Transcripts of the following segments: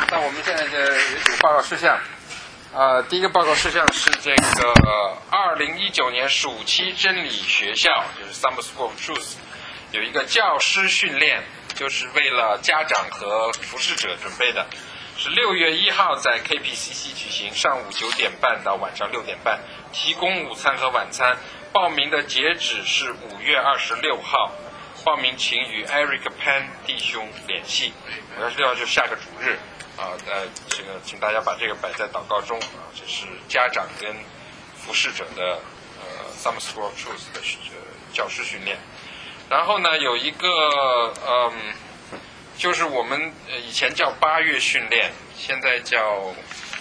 那我们现在有几个报告事项。第一个报告事项是这个2019年暑期真理学校，就是 Summer School of Truth， 有一个教师训练，就是为了家长和服侍者准备的，是6月1号在 KPCC 举行，上午9点半到晚上6点半，提供午餐和晚餐。报名的截止是5月26号，报名请与 Eric Pan 弟兄联系。5月26号就是下个主日。这个请大家把这个摆在祷告中啊，这是家长跟服侍者的Summer School of Truth 的教师训练。然后呢，有一个就是我们以前叫8月训练，现在叫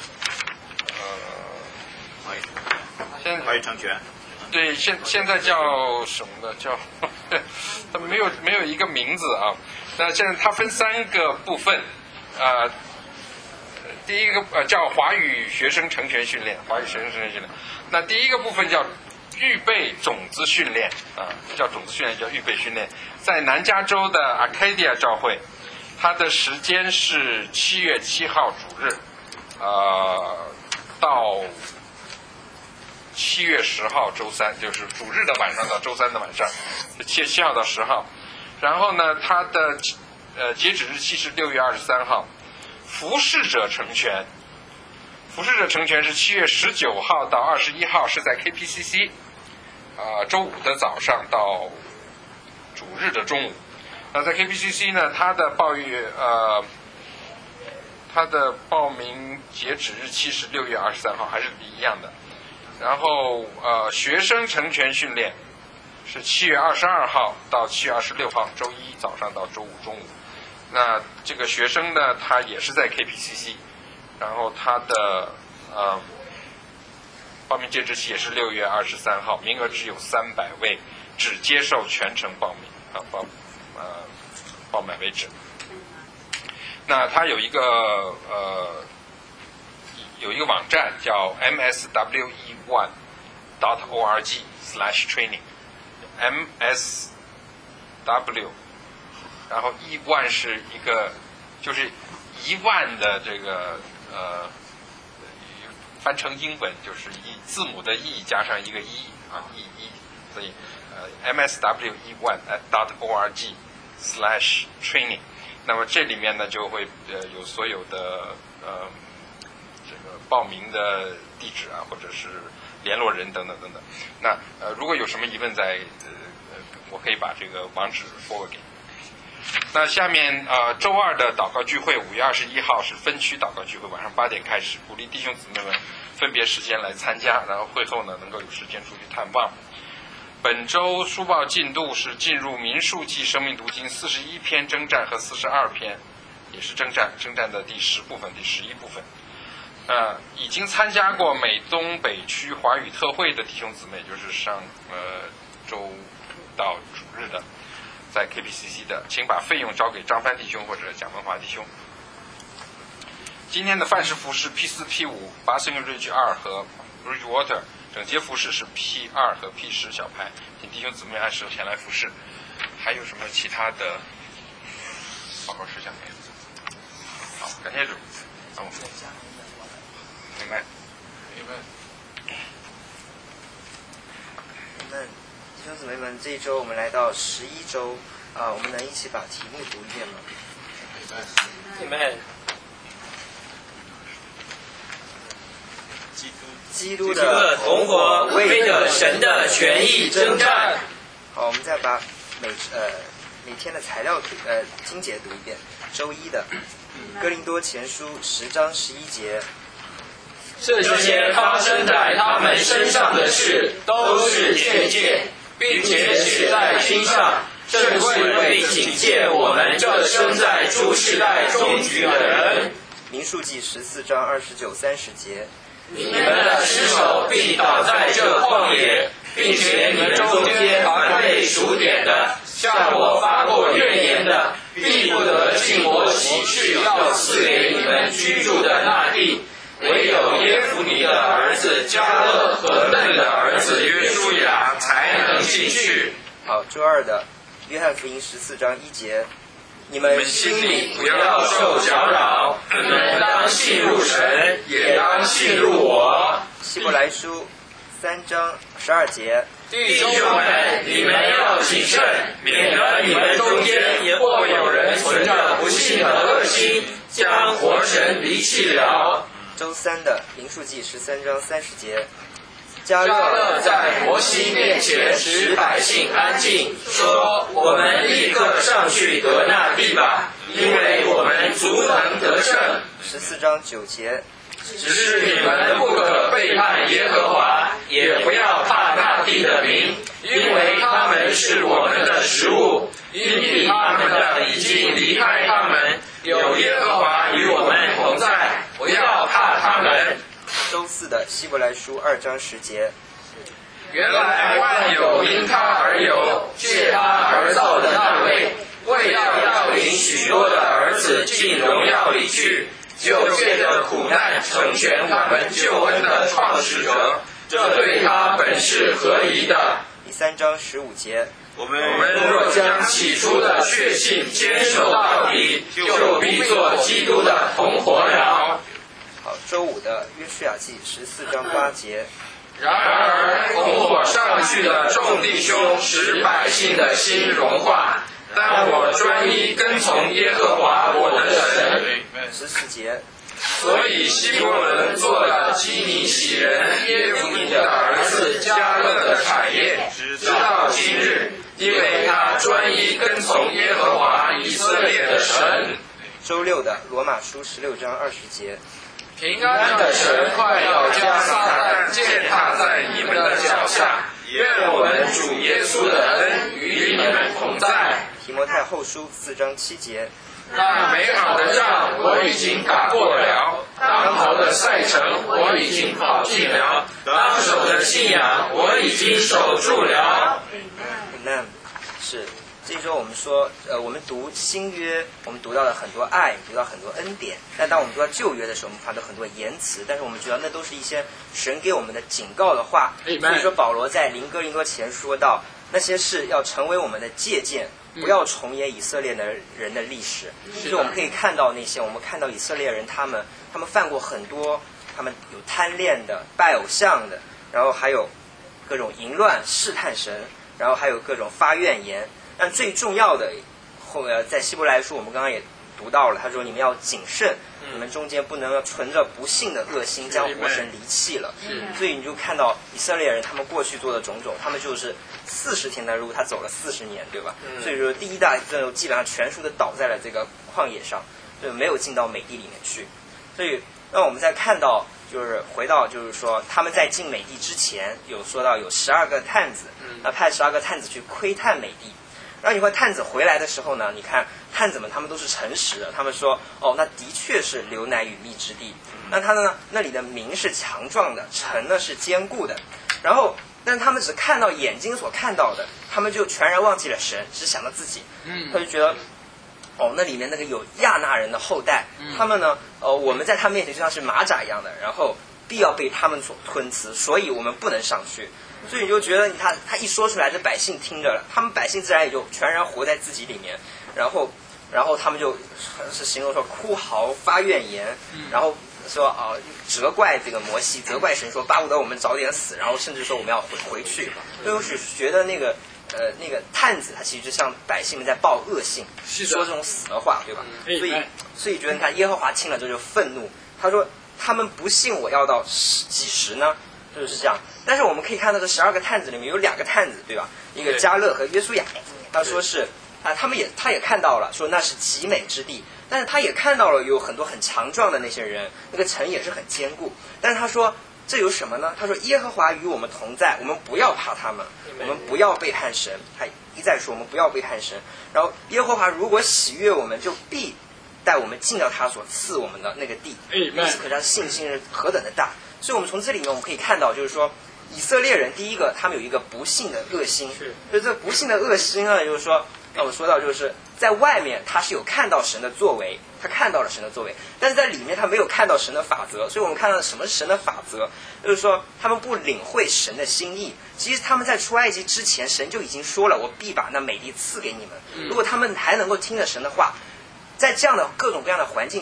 华语成全。 对，现在叫什么呢？叫它没有一个名字啊。那现在它分3个部分第一个叫华语学生成全训练，华语学生成全训练。那第一个部分叫预备种子训练叫种子训练，叫预备训练，在南加州的 Arcadia 教会，它的时间是7月7号主日，到7月10号周三，就是主日的晚上到周三的晚上，7月7号到10号。然后呢，它的截止日期是6月23号。服侍者成全是7月19号到21号，是在 KPCC， 周五的早上到主日的中午。那在 KPCC 呢，它的报名截止日期是6月23号，还是一样的。然后学生成全训练是7月22号到7月26号，周一早上到周五中午。那这个学生呢，他也是在 KPCC， 然后他的报名截止期也是6月23号，名额只有300位，只接受全程报名报满为止。那他有一个网站叫 msw1.org/training，msw。然后10000是一个，就是10000的这个翻成英文就是字母的 E 加上一个1所以msw1.org/training。那么这里面呢就会有所有的这个报名的地址或者是联络人等等等等。那如果有什么疑问我可以把这个网址forward给你。那下面周二的祷告聚会5月21号是分区祷告聚会，晚上8点开始，鼓励弟兄姊妹们分别时间来参加，然后会后呢能够有时间出去探望。本周书报进度是进入民数记生命读经41篇征战和42篇，也是征战的第10部分、第11部分。已经参加过美东北区华语特会的弟兄姊妹，就是上周五到主日的。在 KPCC 的，请把费用交给张帆弟兄或者蒋文华弟兄。今天的范式服饰 P4、P5、Bassing Ridge 2和 Bridgewater， 整洁服饰是 P2 和 P10 小排，请弟兄姊妹按时前来服侍。还有什么其他的报告事项没有？好，感谢主。明白。 弟兄姊妹们，这一周我们来到11周我们能一起把题目读一遍吗？基督的同活，为着神的权益征战。好，我们再把每天的材料经节读一遍。周一的哥林多前书10章11节。 这些发生在他们身上的事，都是劝诫，并且写在心上，正是为警戒我们这生在诸世代终局的人。 民数记14章29、30节。 你们的尸首必倒在这旷野，并且你们中间凡被数点的，向我发过怨言的，必不得进我启示要赐给你们居住的那地。唯有耶孚尼的儿子迦勒和嫩的儿子约书亚才能进去。 好，周二的约翰福音14章1节。你们心里不要受搅扰，你们当信入神，也当信入我。 希伯来书3章12节。 弟兄们，你们要谨慎，免得你们中间或有人存着不信的恶心，将活神离弃了。 周3的民数记13章30节。加勒在摩西面前使百姓安静，说：我们立刻上去得那地吧，因为我们足能得胜。 14章9节。 只是你们不可背叛耶和华，也不要怕那地的民，因为他们是我们的食物，因比他们的已经离开他们，有耶和华与我们同在，不要怕他们。 周4的希伯来书2章10节。 原来万有因他而有，借他而造的那位，为要领许多的儿子进荣耀里去，就借着苦难成全我们救恩的创始者，这对他本是合宜的。 第3章15节。 我们若将起初的确信坚守到底，就必做基督的同伙了。 好，周5的约书亚记14章8节。 然而同我上去的众弟兄使百姓的心融化，但我专一跟从耶和华我的神。 14节。 所以希伯伦做了基尼洗人耶夫尼的儿子加勒的产业，直到今日，因为他专一跟从耶和华以色列的神。 周6的罗马书16章20节。 平安的神快要将撒旦践踏在你们的脚下，愿我们主耶稣的恩与你们同在。 提摩太后书4章7节。 那美好的仗我已经打过了，当跑的赛程我已经跑尽了，当守的信仰我已经守住了。 那是这一周我们说，我们读新约，我们读到了很多爱，读到很多恩典。但当我们读到旧约的时候，我们看到很多言辞，但是我们觉得那都是一些神给我们的警告的话。所以说，保罗在哥林多前说到，那些事要成为我们的借鉴，不要重演以色列的人的历史。就是我们可以看到那些，我们看到以色列人他们犯过很多，他们有贪恋的、拜偶像的，然后还有各种淫乱、试探神，然后还有各种发怨言。但最重要的，在希伯来书我们刚刚也读到了，他说你们要谨慎，你们中间不能存着不幸的恶心，将活神离弃了。所以你就看到以色列人他们过去做的种种，他们就是40天的路，他走了40年，对吧？所以说第一代阵基本上全数的倒在了这个旷野上，就没有进到美地里面去。所以那我们再看到，就是回到就是说他们在进美地之前有说到有12个探子，那派12个探子去窥探美地。然后你看探子回来的时候呢，你看探子们他们都是诚实的，他们说那的确是流奶与蜜之地。那他呢那里的民是强壮的，城呢是坚固的。然后但他们只看到眼睛所看到的，他们就全然忘记了神，只想到自己。他就觉得那里面那个有亚纳人的后代，他们呢我们在他们面前就像是马甲一样的，然后必要被他们所吞吃，所以我们不能上去。所以你就觉得他一说出来，这百姓听着了，他们百姓自然也就全然活在自己里面，然后他们就是形容说哭嚎发怨言，然后说责怪这个摩西，责怪神说巴不得我们早点死，然后甚至说我们要回去。就是觉得那个探子他其实就像百姓们在报恶信，说这种死的话，对吧？所以觉得你看耶和华听了之后就愤怒，他说他们不信我要到几时呢？就是这样。但是我们可以看到这12个探子里面有2个探子，对吧？一个加勒和约书亚，他说是他也看到了，说那是极美之地，但是他也看到了有很多很强壮的那些人，那个城也是很坚固。但是他说这有什么呢？他说耶和华与我们同在，我们不要怕他们，我们不要背叛神。他一再说我们不要背叛神。然后耶和华如果喜悦我们，就必带我们进到他所赐我们的那个地。因此可见信心是何等的大。所以我们从这里面我们可以看到，就是说以色列人第一个他们有一个不幸的恶心，所以这不幸的恶心呢，就是说那我说到就是在外面他是有看到神的作为，他看到了神的作为，但是在里面他没有看到神的法则。所以我们看到什么是神的法则，就是说他们不领会神的心意。其实他们在出埃及之前，神就已经说了，我必把那美地赐给你们。如果他们还能够听着神的话，在这样的各种各样的环境下，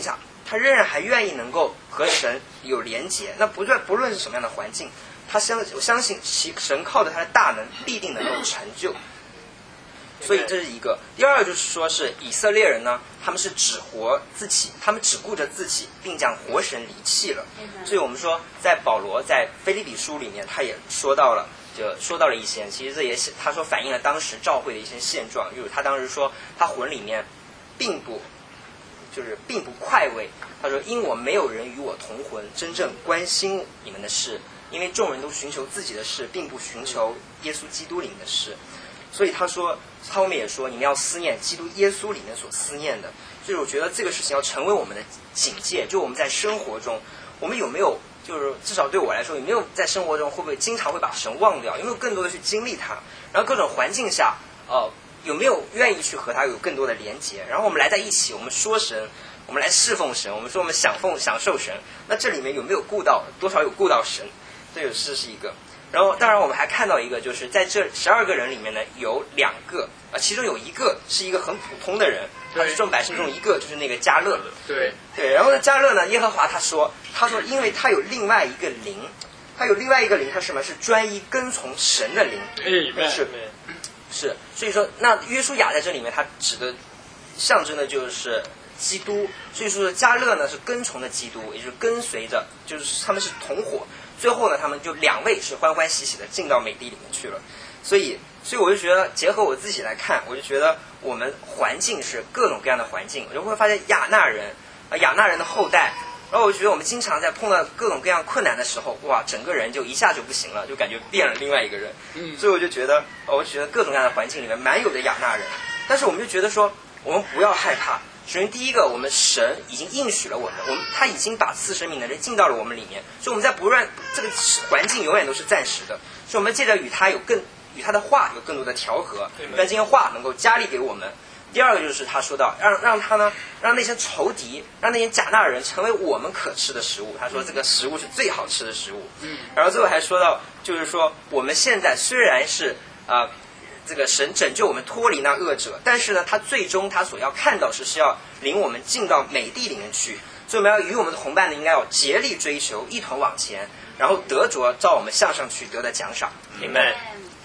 他仍然还愿意能够和神有连结。那不论是什么样的环境，我相信神靠着他的大能必定能够成就。所以这是一个。第二个就是说是以色列人呢，他们是只活自己，他们只顾着自己，并将活神离弃了。所以我们说，在保罗在腓立比书里面，他也说到了一些，其实这也他说反映了当时教会的一些现状，就是他当时说他魂里面并不快慰。他说因我没有人与我同魂，真正关心你们的事，因为众人都寻求自己的事，并不寻求耶稣基督里面的事。所以他后面也说你们要思念基督耶稣里面所思念的。所以我觉得这个事情要成为我们的警戒，就我们在生活中，我们有没有就是至少对我来说，有没有在生活中会不会经常会把神忘掉，有没有更多的去经历它，然后各种环境下有没有愿意去和他有更多的连结，然后我们来在一起，我们说神，我们来侍奉神，我们说我们享受神，那这里面有没有多少有顾到神，这是一个。然后当然我们还看到一个，就是在这12个人里面呢，有2个其中有一个是一个很普通的人，他是众百姓中一个，就是那个迦勒。对，然后呢迦勒呢，耶和华他说因为他有另外一个灵，他是什么？是专一跟从神的灵。是，所以说那约书亚在这里面他象征的就是基督，所以说迦勒呢是跟从的基督，也就是跟随着，就是他们是同伙。最后呢，他们就2位是欢欢喜喜的进到美地里面去了。所以我就觉得，结合我自己来看，我就觉得我们环境是各种各样的环境，我就会发现亚纳人的后代，然后我觉得我们经常在碰到各种各样困难的时候，哇，整个人就一下就不行了，就感觉变了另外一个人。所以我就觉得各种各样的环境里面蛮有的亚纳人，但是我们就觉得说，我们不要害怕。首先第一个，我们神已经应许了我们，他已经把赐生命的人进到了我们里面，所以我们在这个环境永远都是暂时的，所以我们借着与他的话有更多的调和，让这些话能够加力给我们。第二个就是他说到让那些仇敌，让那些假纳人成为我们可吃的食物，他说这个食物是最好吃的食物。然后最后还说到，就是说我们现在虽然是这个神拯救我们脱离那恶者，但是呢，他最终他所要看到是要领我们进到美地里面去，所以我们要与我们的同伴呢，应该要竭力追求，一同往前，然后得着照我们向上去得的奖赏。Amen。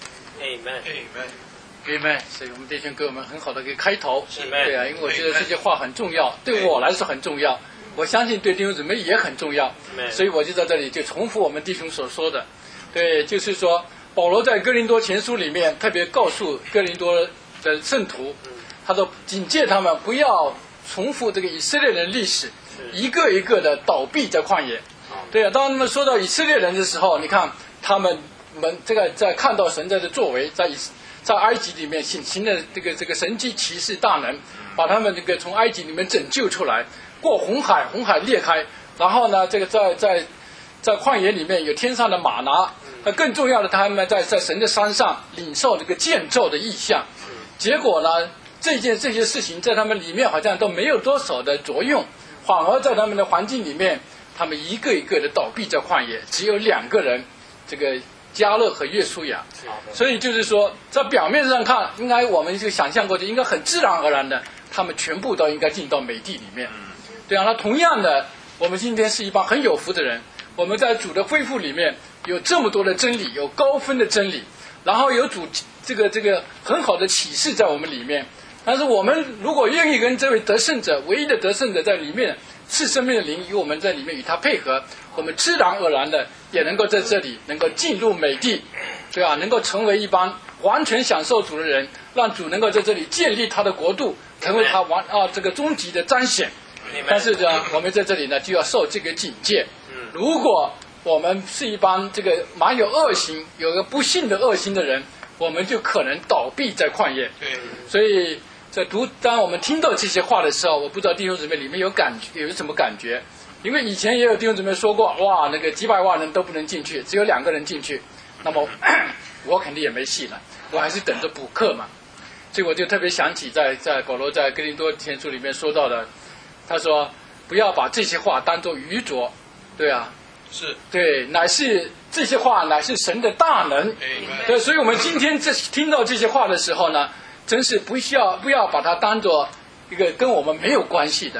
所以我们弟兄给我们很好的一个开头。对啊，因为我觉得这些话很重要，对我来说很重要，我相信对弟兄姊妹也很重要，所以我就在这里就重复我们弟兄所说的。对，就是说保罗在哥林多前书里面特别告诉哥林多的圣徒，他说警戒他们不要重复这个以色列人历史，一个一个的倒闭在旷野。对啊，当他们说到以色列人的时候，你看他们这个在看到神的作为，在埃及里面行的这个神迹奇事大能，把他们这个从埃及里面拯救出来，过红海裂开，然后呢这个在旷野里面有天上的玛拿。更重要的，他们在神的山上领受这个建造的意象，结果呢，这些事情在他们里面好像都没有多少的作用，反而在他们的环境里面，他们一个一个的倒闭在旷野，只有2个人，这个迦勒和约书亚。所以就是说，在表面上看，应该我们就想象过去，应该很自然而然的，他们全部都应该进到美地里面。对啊，那同样的，我们今天是一帮很有福的人，我们在主的恢复里面。有这么多的真理，有高分的真理，然后有主这个很好的启示在我们里面。但是我们如果愿意跟这位得胜者，唯一的得胜者在里面，是生命的灵与我们在里面与他配合，我们自然而然的也能够在这里能够进入美地，对吧？能够成为一帮完全享受主的人，让主能够在这里建立他的国度，成为他这个终极的彰显。但是呢，我们在这里呢就要受这个警戒。如果我们是一帮这个蛮有恶行、有个不幸的恶行的人，我们就可能倒闭在旷野。所以当我们听到这些话的时候，我不知道弟兄姊妹里面有什么感觉？因为以前也有弟兄姊妹说过，哇，那个几百万人都不能进去，只有2个人进去，那么我肯定也没戏了，我还是等着补课嘛。所以我就特别想起在保罗在哥林多前书里面说到的，他说不要把这些话当作愚拙，对啊。是对，这些话乃是神的大能。对，所以我们今天听到这些话的时候呢，真是不要把它当作一个跟我们没有关系的，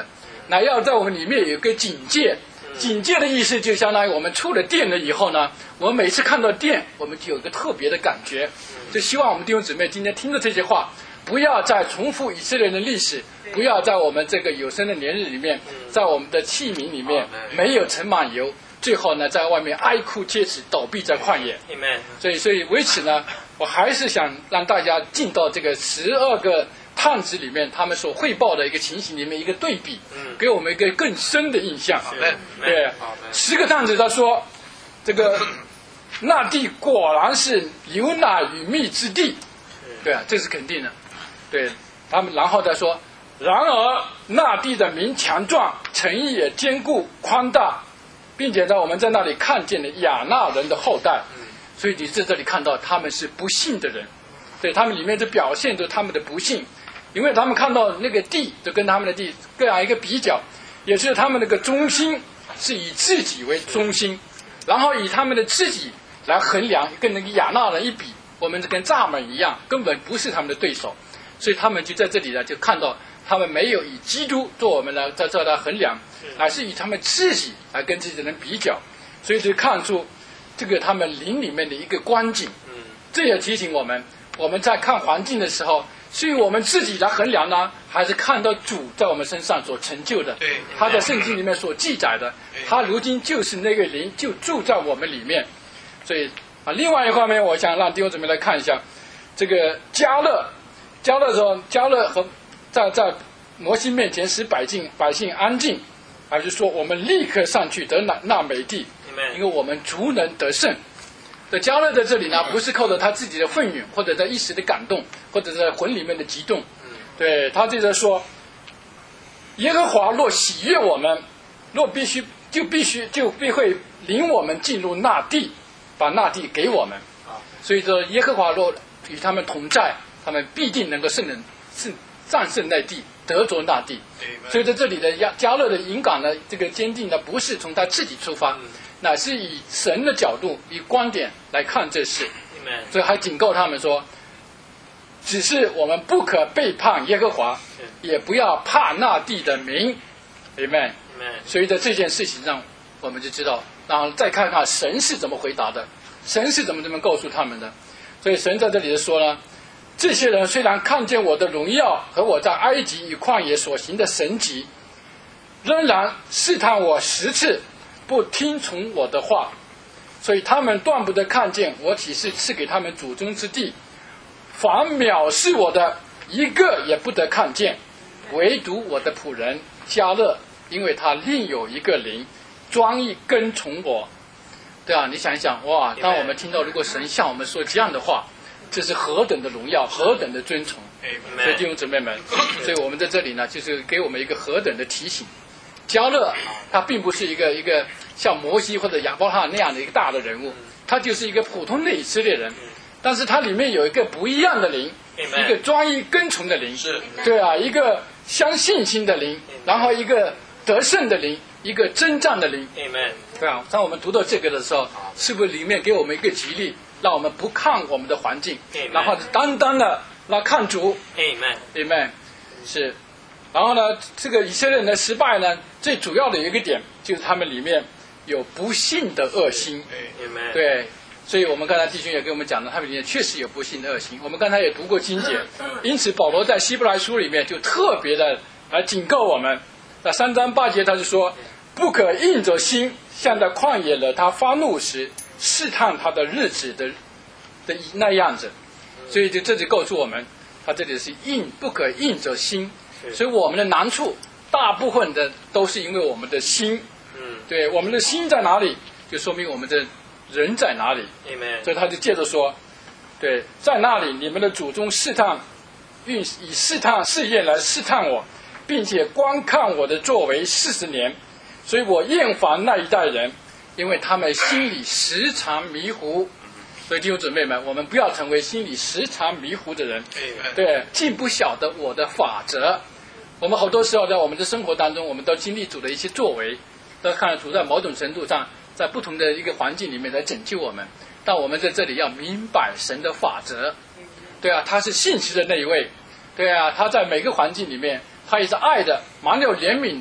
那要在我们里面有一个警戒。警戒的意思就相当于我们触了电了以后呢，我们每次看到电，我们就有一个特别的感觉。就希望我们弟兄姊妹今天听的这些话，不要再重复以色列人的历史，不要在我们这个有生的年日里面，在我们的器皿里面没有盛满油，最后呢在外面哀哭切齿，倒闭在旷野。所以为此呢，我还是想让大家进到这个12个探子里面他们所汇报的一个情形里面一个对比，给我们一个更深的印象。对，10个探子他说，这个那地果然是流奶与蜜之地，对啊，这是肯定的。对他们，然后再说，然而那地的民强壮，城邑也坚固宽大，并且我们在那里看见了亚纳人的后代。所以你在这里看到他们是不幸的人，对他们里面的表现都是他们的不幸。因为他们看到那个地就跟他们的地各样一个比较，也是他们那个中心是以自己为中心，然后以他们的自己来衡量，跟那个亚纳人一比，我们跟蚱蜢一样，根本不是他们的对手。所以他们就在这里呢，就看到他们没有以基督做我们来在这来衡量，而是以他们自己来跟这些人比较，所以就看出这个他们灵里面的一个光景。这也提醒我们在看环境的时候，是以我们自己来衡量呢，还是看到主在我们身上所成就的，他在圣经里面所记载的，他如今就是那个灵就住在我们里面。所以另外一方面，我想让弟兄姊妹来看一下这个迦勒和在摩西面前使百姓安静，还是说我们立刻上去得那美地，因为我们足能得胜。这迦勒在这里呢，不是靠着他自己的愤愠，或者在一时的感动，或者在魂里面的激动。对，他就在说，耶和华若喜悦我们，若必会领我们进入那地，把那地给我们。所以说，耶和华若与他们同在，他们必定能够战胜那地，得着那地。所以在这里的迦勒的引感呢，这个坚定呢，不是从他自己出发，乃是以神的角度、以观点来看这事。所以还警告他们说，只是我们不可背叛耶和华，也不要怕那地的民。Amen。所以在这件事情上，我们就知道，然后再看看神是怎么回答的，神是怎么告诉他们的。所以神在这里说呢，这些人虽然看见我的荣耀和我在埃及与旷野所行的神迹，仍然试探我10次，不听从我的话，所以他们断不得看见我启示赐给他们祖宗之地，凡藐视我的一个也不得看见，唯独我的仆人迦勒，因为他另有一个灵专一跟从我。对啊，你想一想，哇，当我们听到如果神向我们说这样的话，这是何等的荣耀，何等的尊崇。所以弟兄姊妹们，所以我们在这里呢，就是给我们一个何等的提醒。迦勒他并不是一个像摩西或者亚伯拉罕那样的一个大的人物，他就是一个普通的以色列人，但是他里面有一个不一样的灵，一个专一跟从的灵，对啊，一个相信心的灵，然后一个得胜的灵，一个征战的灵。对啊，当我们读到这个的时候，是不是里面给我们一个激励，让我们不看我们的环境，然后单单的来看主。Amen。是。然后呢，这个以色列人的失败呢，最主要的一个点就是他们里面有不幸的恶心。对，所以我们刚才弟兄也给我们讲了，他们里面确实有不幸的恶心。我们刚才也读过经节，因此保罗在希伯来书里面就特别的来警告我们。那3章8节他就说，不可硬着心，像在旷野了他发怒时试探他的日子的那样子。所以这就告诉我们，他这里是不可硬着心。所以我们的难处大部分的都是因为我们的心。对，我们的心在哪里，就说明我们的人在哪里。所以他就接着说，对，在那里你们的祖宗以试验来试探我，并且观看我的作为40年，所以我厌烦那一代人，因为他们心里时常迷糊。所以弟兄姊妹们，我们不要成为心里时常迷糊的人。对，竟不晓得我的法则。我们好多时候在我们的生活当中，我们都经历主的一些作为，都看到主在某种程度上在不同的一个环境里面来拯救我们。但我们在这里要明白神的法则。对啊，他是信实的那一位。对啊，他在每个环境里面他也是爱的，满有怜悯的。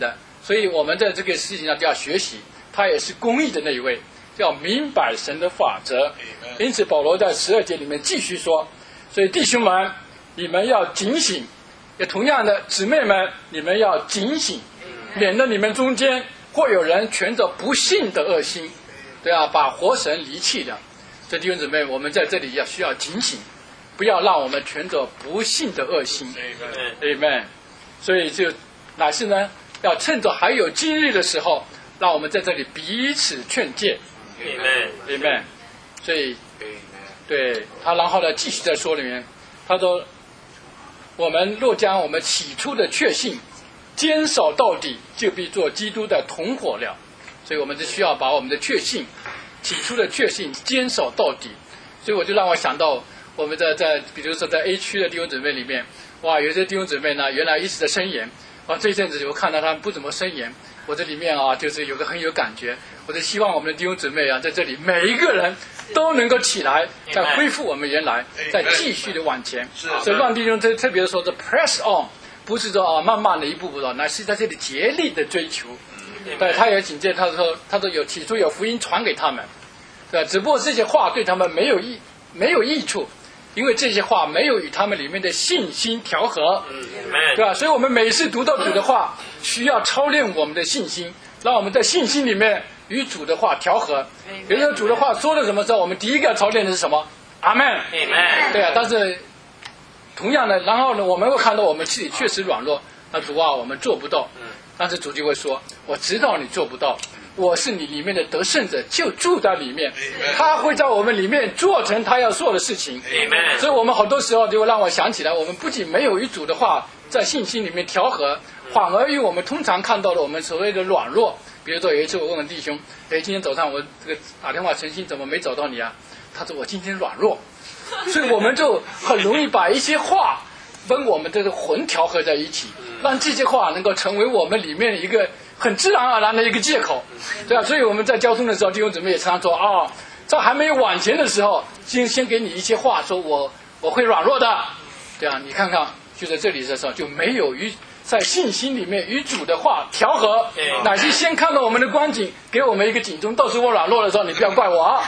所以我们在这个事情上就要学习，他也是公义的那一位，要明白神的法则。因此保罗在12节里面继续说，所以弟兄们，你们要警醒，也同样的姊妹们，你们要警醒，免得你们中间或有人存着不信的恶心，对啊，把活神离弃了。所以弟兄姊妹，我们在这里需要警醒，不要让我们存着不信的恶心。Amen。所以就乃是呢，要趁着还有今日的时候，让我们在这里彼此劝诫。Amen。所以，对他，然后呢，继续在说里面，他说，我们若将我们起初的确信坚守到底，就必做基督的同伙了。所以我们就需要把我们的确信，起初的确信坚守到底。所以我就让我想到，我们在比如说在 A 区的弟兄姊妹里面，哇，有些弟兄姊妹呢，原来一直在申言，这一阵子我看到他们不怎么申言，我这里面就是有个很有感觉，我就希望我们的弟兄姊妹在这里每一个人都能够起来，再恢复我们原来，再继续的往前。所以让弟兄特别说这 press on， 不是说慢慢的一步步的，乃是在这里竭力的追求。对，他也警戒，他说有起初有福音传给他们，对吧？只不过这些话对他们没有益处，因为这些话没有与他们里面的信心调和，对吧？所以我们每次读到主的话，需要操练我们的信心，让我们在信心里面与主的话调和。比如说主的话说了什么之后，我们第一个要操练的是什么？阿们。对啊，但是同样的，然后呢，我们会看到我们自己确实软弱，那主我们做不到。但是主就会说，我知道你做不到，我是你里面的得胜者，就住在里面，他会在我们里面做成他要做的事情。所以我们好多时候就会让我想起来，我们不仅没有与主的话在信心里面调和，反而与我们通常看到的我们所谓的软弱。比如说有一次我问问弟兄，今天早上我这个打电话陈鑫怎么没找到你啊？他说我今天软弱。所以我们就很容易把一些话跟我们这个魂调和在一起，让这些话能够成为我们里面一个很自然而然的一个借口，对吧？所以我们在交通的时候，弟兄姊妹也常常说在还没有往前的时候，先给你一些话，说我会软弱的，对啊，你看看就在这里的时候就没有在信心里面与主的话调和，乃是先看到我们的光景，给我们一个警钟，到时候我软弱的时候，你不要怪我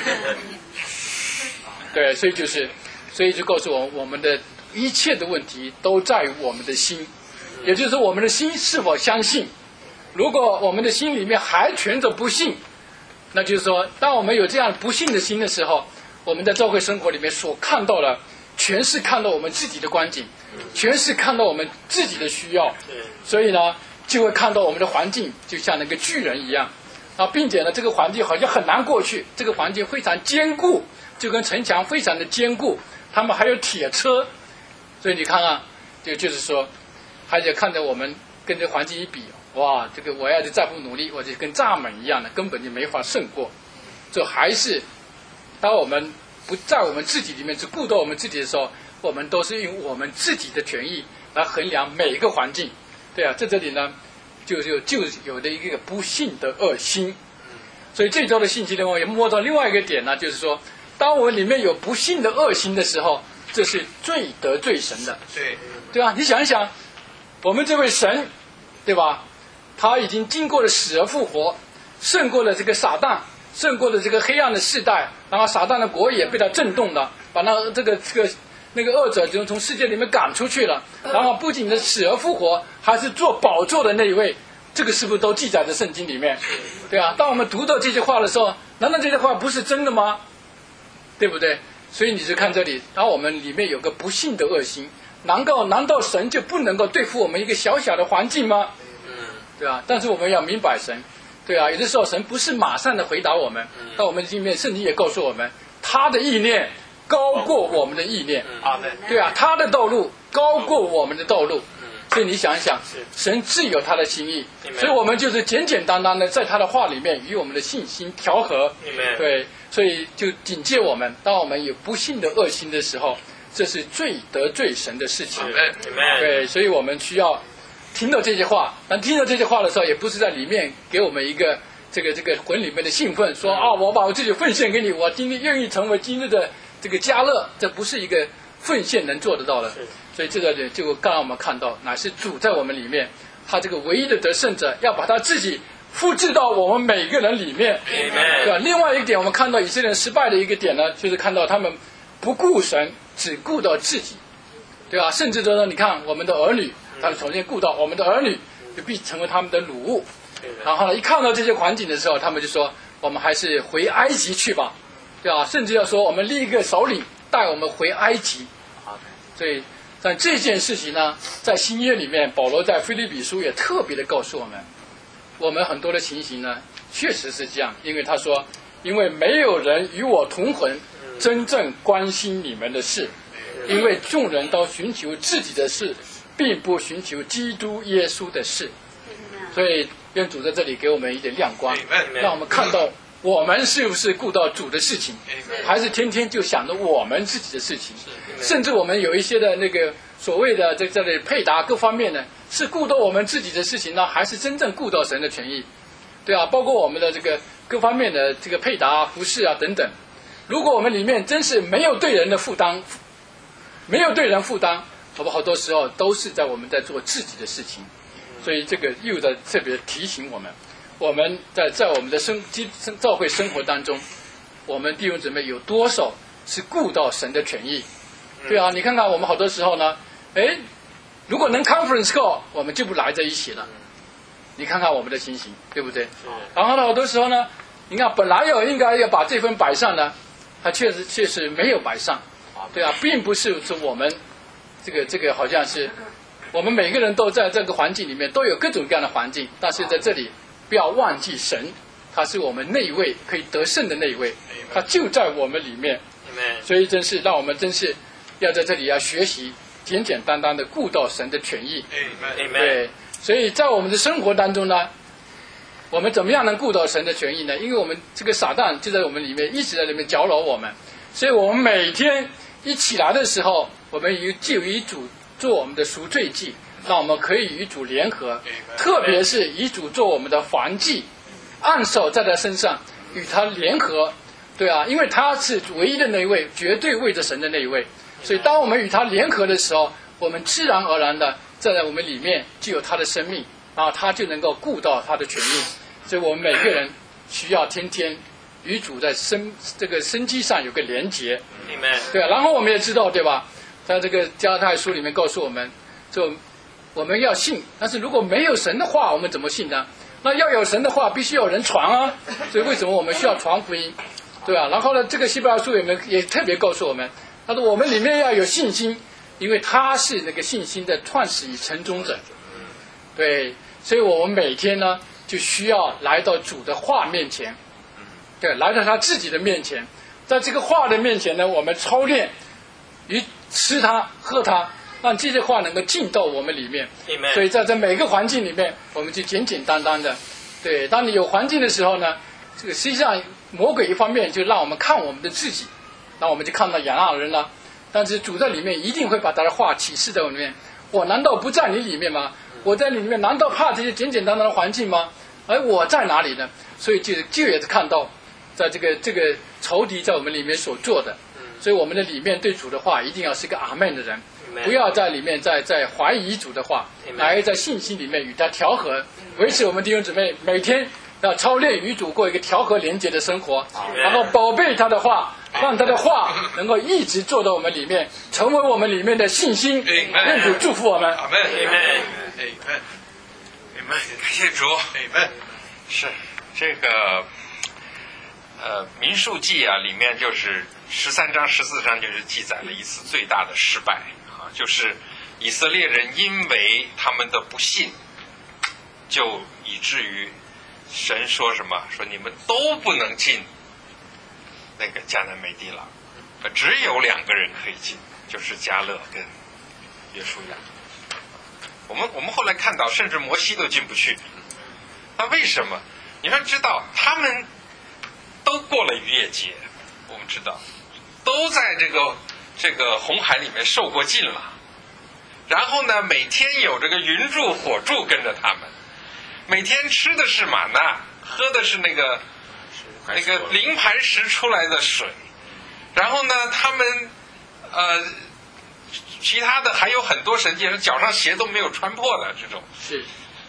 对，所以就告诉我们的一切的问题都在于我们的心，也就是说我们的心是否相信。如果我们的心里面还存着不信，那就是说当我们有这样不信的心的时候，我们在教会生活里面所看到的全是看到我们自己的光景，全是看到我们自己的需要，所以呢就会看到我们的环境就像那个巨人一样并且呢这个环境好像很难过去，这个环境非常坚固，就跟城墙非常的坚固，他们还有铁车，所以你看就是说还得看着我们跟这环境一比，哇，这个我要是再不努力，我就跟蚱蜢一样的，根本就没法胜过。这还是当我们不在我们自己里面只顾到我们自己的时候，我们都是用我们自己的权益来衡量每一个环境，对啊，在这里呢就有的一个不信的恶心。所以这周的信息呢，我也摸到另外一个点呢，就是说当我们里面有不信的恶心的时候，这是最得罪神的。对啊，你想一想，我们这位神，对吧？他已经经过了死而复活，胜过了这个撒旦，胜过了这个黑暗的世代，然后撒旦的国也被他震动了，把那个恶者就从世界里面赶出去了。然后不仅是死而复活，还是坐宝座的那一位，这个是不是都记载在圣经里面？对啊，当我们读到这些话的时候，难道这些话不是真的吗？对不对？所以你就看这里，当我们里面有个不信的恶心，难道神就不能够对付我们一个小小的环境吗？对吧？但是我们要明白神，对啊，有的时候神不是马上的回答我们，但我们里面圣经也告诉我们，他的意念高过我们的意念，对啊，他的道路高过我们的道路。所以你想一想，神自有他的心意，所以我们就是简简单单的在他的话里面与我们的信心调和。对，所以就警戒我们，当我们有不信的恶心的时候，这是最得罪神的事情。对，所以我们需要听到这些话，但听到这些话的时候，也不是在里面给我们一个这个魂里面的兴奋，说我把我自己奉献给你，我今天愿意成为今日的这个家乐，这不是一个奉献能做得到的。所以这个就让我们看到，乃是主在我们里面他这个唯一的得胜者要把他自己复制到我们每个人里面，对吧？另外一个点，我们看到以色列人失败的一个点呢，就是看到他们不顾神，只顾到自己，对吧？甚至说呢，你看我们的儿女，他们首先顾到我们的儿女就必成为他们的掳物，然后呢，一看到这些环境的时候，他们就说我们还是回埃及去吧，对吧？甚至要说我们立一个首领带我们回埃及。所以但这件事情呢，在新约里面，保罗在腓立比书也特别的告诉我们很多的情形呢，确实是这样。因为他说，因为没有人与我同魂，真正关心你们的事，因为众人都寻求自己的事，并不寻求基督耶稣的事。所以愿主在这里给我们一点亮光，让我们看到我们是不是顾到主的事情，还是天天就想着我们自己的事情。甚至我们有一些的那个所谓的在这里配搭各方面呢，是顾到我们自己的事情呢，还是真正顾到神的权益？对啊，包括我们的这个各方面的这个配搭、服饰啊等等。如果我们里面真是没有对人的负担，没有对人负担，好多时候都是在我们在做自己的事情。所以这个又在特别提醒我们在我们的教会生活当中，我们弟兄姊妹有多少是顾到神的权益？对啊，你看看我们好多时候呢，如果能 conference call， 我们就不来在一起了。你看看我们的情形，对不对？然后呢，好多时候呢，你看本来应该要把这份摆上呢，他确实没有摆上，对啊，并不是说我们这个好像是我们每个人都在这个环境里面都有各种各样的环境，但是在这里不要忘记神，他是我们那一位可以得胜的那一位，他就在我们里面。所以真是让我们真是要在这里要学习简简单单的顾到神的权益。对，所以在我们的生活当中呢，我们怎么样能顾到神的权益呢？因为我们这个撒旦就在我们里面一直在里面搅扰我们，所以我们每天一起来的时候，我们就以主做我们的赎罪祭，让我们可以与主联合，特别是以主做我们的燔祭，按手在他身上与他联合。对啊，因为他是唯一的那一位，绝对为着神的那一位，所以当我们与他联合的时候，我们自然而然的在我们里面就有他的生命，然后他就能够顾到他的权益。所以我们每个人需要天天与主在这个生机上有个连结。对啊，然后我们也知道，对吧？在这个加拉太书里面告诉我们，就我们要信，但是如果没有神的话，我们怎么信呢？那要有神的话，必须有人传啊。所以为什么我们需要传福音？对啊，然后呢，这个希伯来书也特别告诉我们，他说我们里面要有信心，因为他是那个信心的创始与成终者。对，所以我们每天呢就需要来到主的话面前，对，来到他自己的面前，在这个话的面前呢，我们操练与吃它喝它，让这些话能够进到我们里面。所以在这每个环境里面，我们就简简单单的，对，当你有环境的时候呢，这个实际上魔鬼一方面就让我们看我们的自己，那我们就看到亚纳人了。但是主在里面一定会把他的话启示在我里面。我难道不在你里面吗？我在里面难道怕这些简简单单的环境吗？而我在哪里呢？所以就也是看到，在这个仇敌在我们里面所做的。所以我们的里面对主的话一定要是个阿们的人，不要在里面在怀疑主的话，来在信心里面与他调和，维持我们弟兄姊妹每天要操练与主过一个调和连结的生活，然后宝贝他的话，让他的话能够一直做到我们里面，成为我们里面的信心。愿主祝福我们。 阿们，阿们，感谢主。是这个民数记啊，里面就是13章14章就是记载了一次最大的失败啊，就是以色列人因为他们的不信，就以至于神说什么？说你们都不能进那个迦南美地了，只有2个人可以进，就是迦勒跟约书亚。我们后来看到，甚至摩西都进不去。那为什么？你要知道，他们都过了逾越节，我们知道，都在这个红海里面受过浸了。然后呢，每天有这个云柱火柱跟着他们，每天吃的是玛纳，喝的是那个灵磐石出来的水。然后呢，他们其他的还有很多神迹，脚上鞋都没有穿破的这种。 是。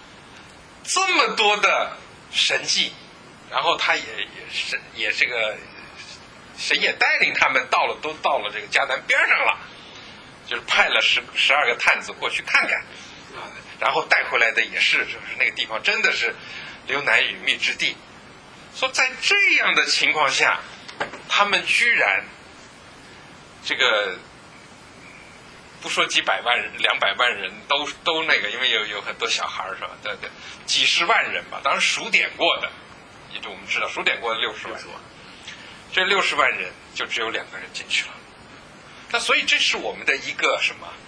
这么多的神迹，然后他也这个神也带领他们都到了这个迦南边上了，就是派了12个探子过去看看，然后带回来的也是那个地方真的是流奶与蜜之地。说在这样的情况下，他们居然这个不说几百万人、200万人都那个，因为有很多小孩是吧？对，几十万人吧，当然数点过的，也就我们知道数点过的60万，这60万人就只有2个人进去了。那所以这是我们的一个什么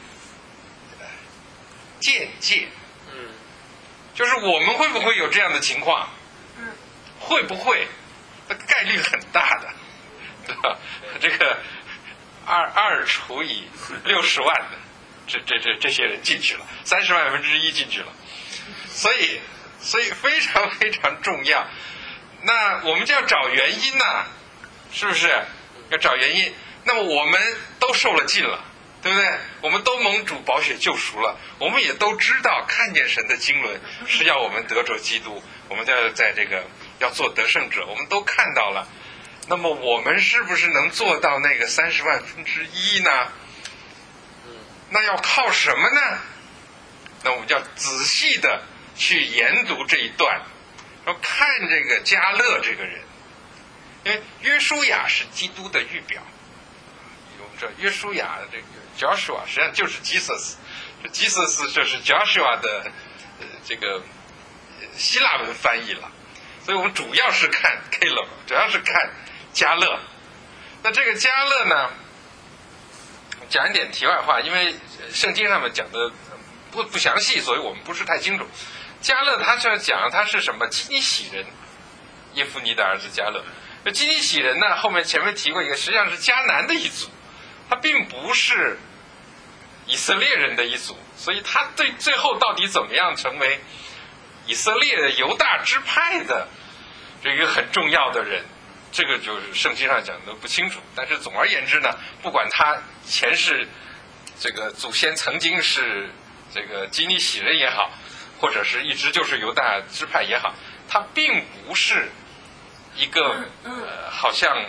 见解？就是我们会不会有这样的情况？会不会？那概率很大的，对吧？这个2除以60万的，这些人进去了，30万分之1进去了，所以非常非常重要。那我们就要找原因呢，是不是？要找原因。那么我们都受了尽了，对不对？我们都蒙主宝血救赎了，我们也都知道看见神的经纶是要我们得着基督，我们要在这个要做得胜者，我们都看到了。那么我们是不是能做到那个30万分之1呢？那要靠什么呢？那我们就要仔细的去研读这一段，然后看这个迦勒这个人，因为约书亚是基督的预表。我们知道约书亚这个 Joshua 实际上就是 Jesus， 这是 Joshua 的这个希腊文翻译了，所以我们主要是看 Caleb， 主要是看迦勒。那这个迦勒呢，讲一点题外话，因为圣经上面讲的不详细，所以我们不是太清楚。迦勒他是讲他是什么？基尼喜人，耶夫尼的儿子迦勒。那基尼喜人呢，后面前面提过一个，实际上是迦南的一族，他并不是以色列人的一族，所以他对最后到底怎么样成为以色列的犹大支派的这个很重要的人，这个就是圣经上讲的不清楚。但是总而言之呢，不管他前世这个祖先曾经是这个基尼喜人也好，或者是一直就是犹大支派也好，他并不是一个好像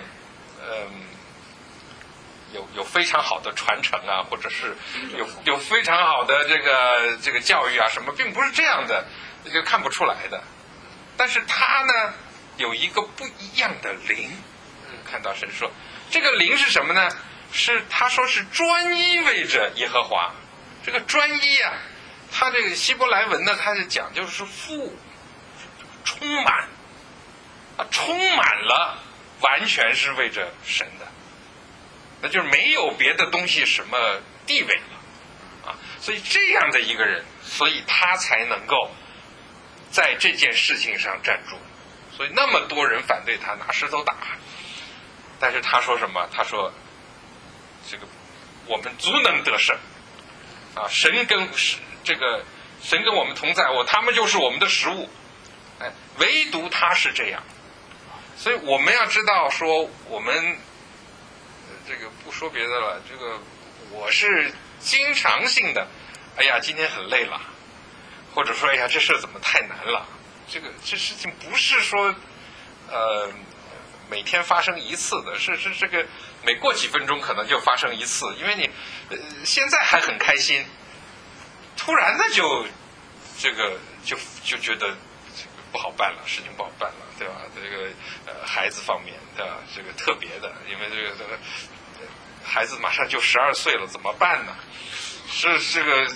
有非常好的传承啊，或者是有非常好的这个教育啊什么，并不是这样的，这个看不出来的。但是他呢有一个不一样的灵，看到神说这个灵是什么呢？是他说是专一为着耶和华。这个专一啊，他这个希伯来文呢，他就讲就是充满了，完全是为着神的，那就是没有别的东西什么地位了啊。所以这样的一个人，所以他才能够在这件事情上站住。所以那么多人反对他，拿石头打，但是他说什么？他说这个我们足能得胜啊！神跟我们同在，他们就是我们的食物。哎，唯独他是这样。所以我们要知道说，我们这个不说别的了，这个我是经常性的，哎呀，今天很累了，或者说哎呀，这事怎么太难了？这事情不是说每天发生一次的，是这个每过几分钟可能就发生一次，因为你现在还很开心，突然的就觉得不好办了，事情不好办了，对吧？这个孩子方面，对吧？这个特别的，因为这个孩子马上就12岁了，怎么办呢？是这个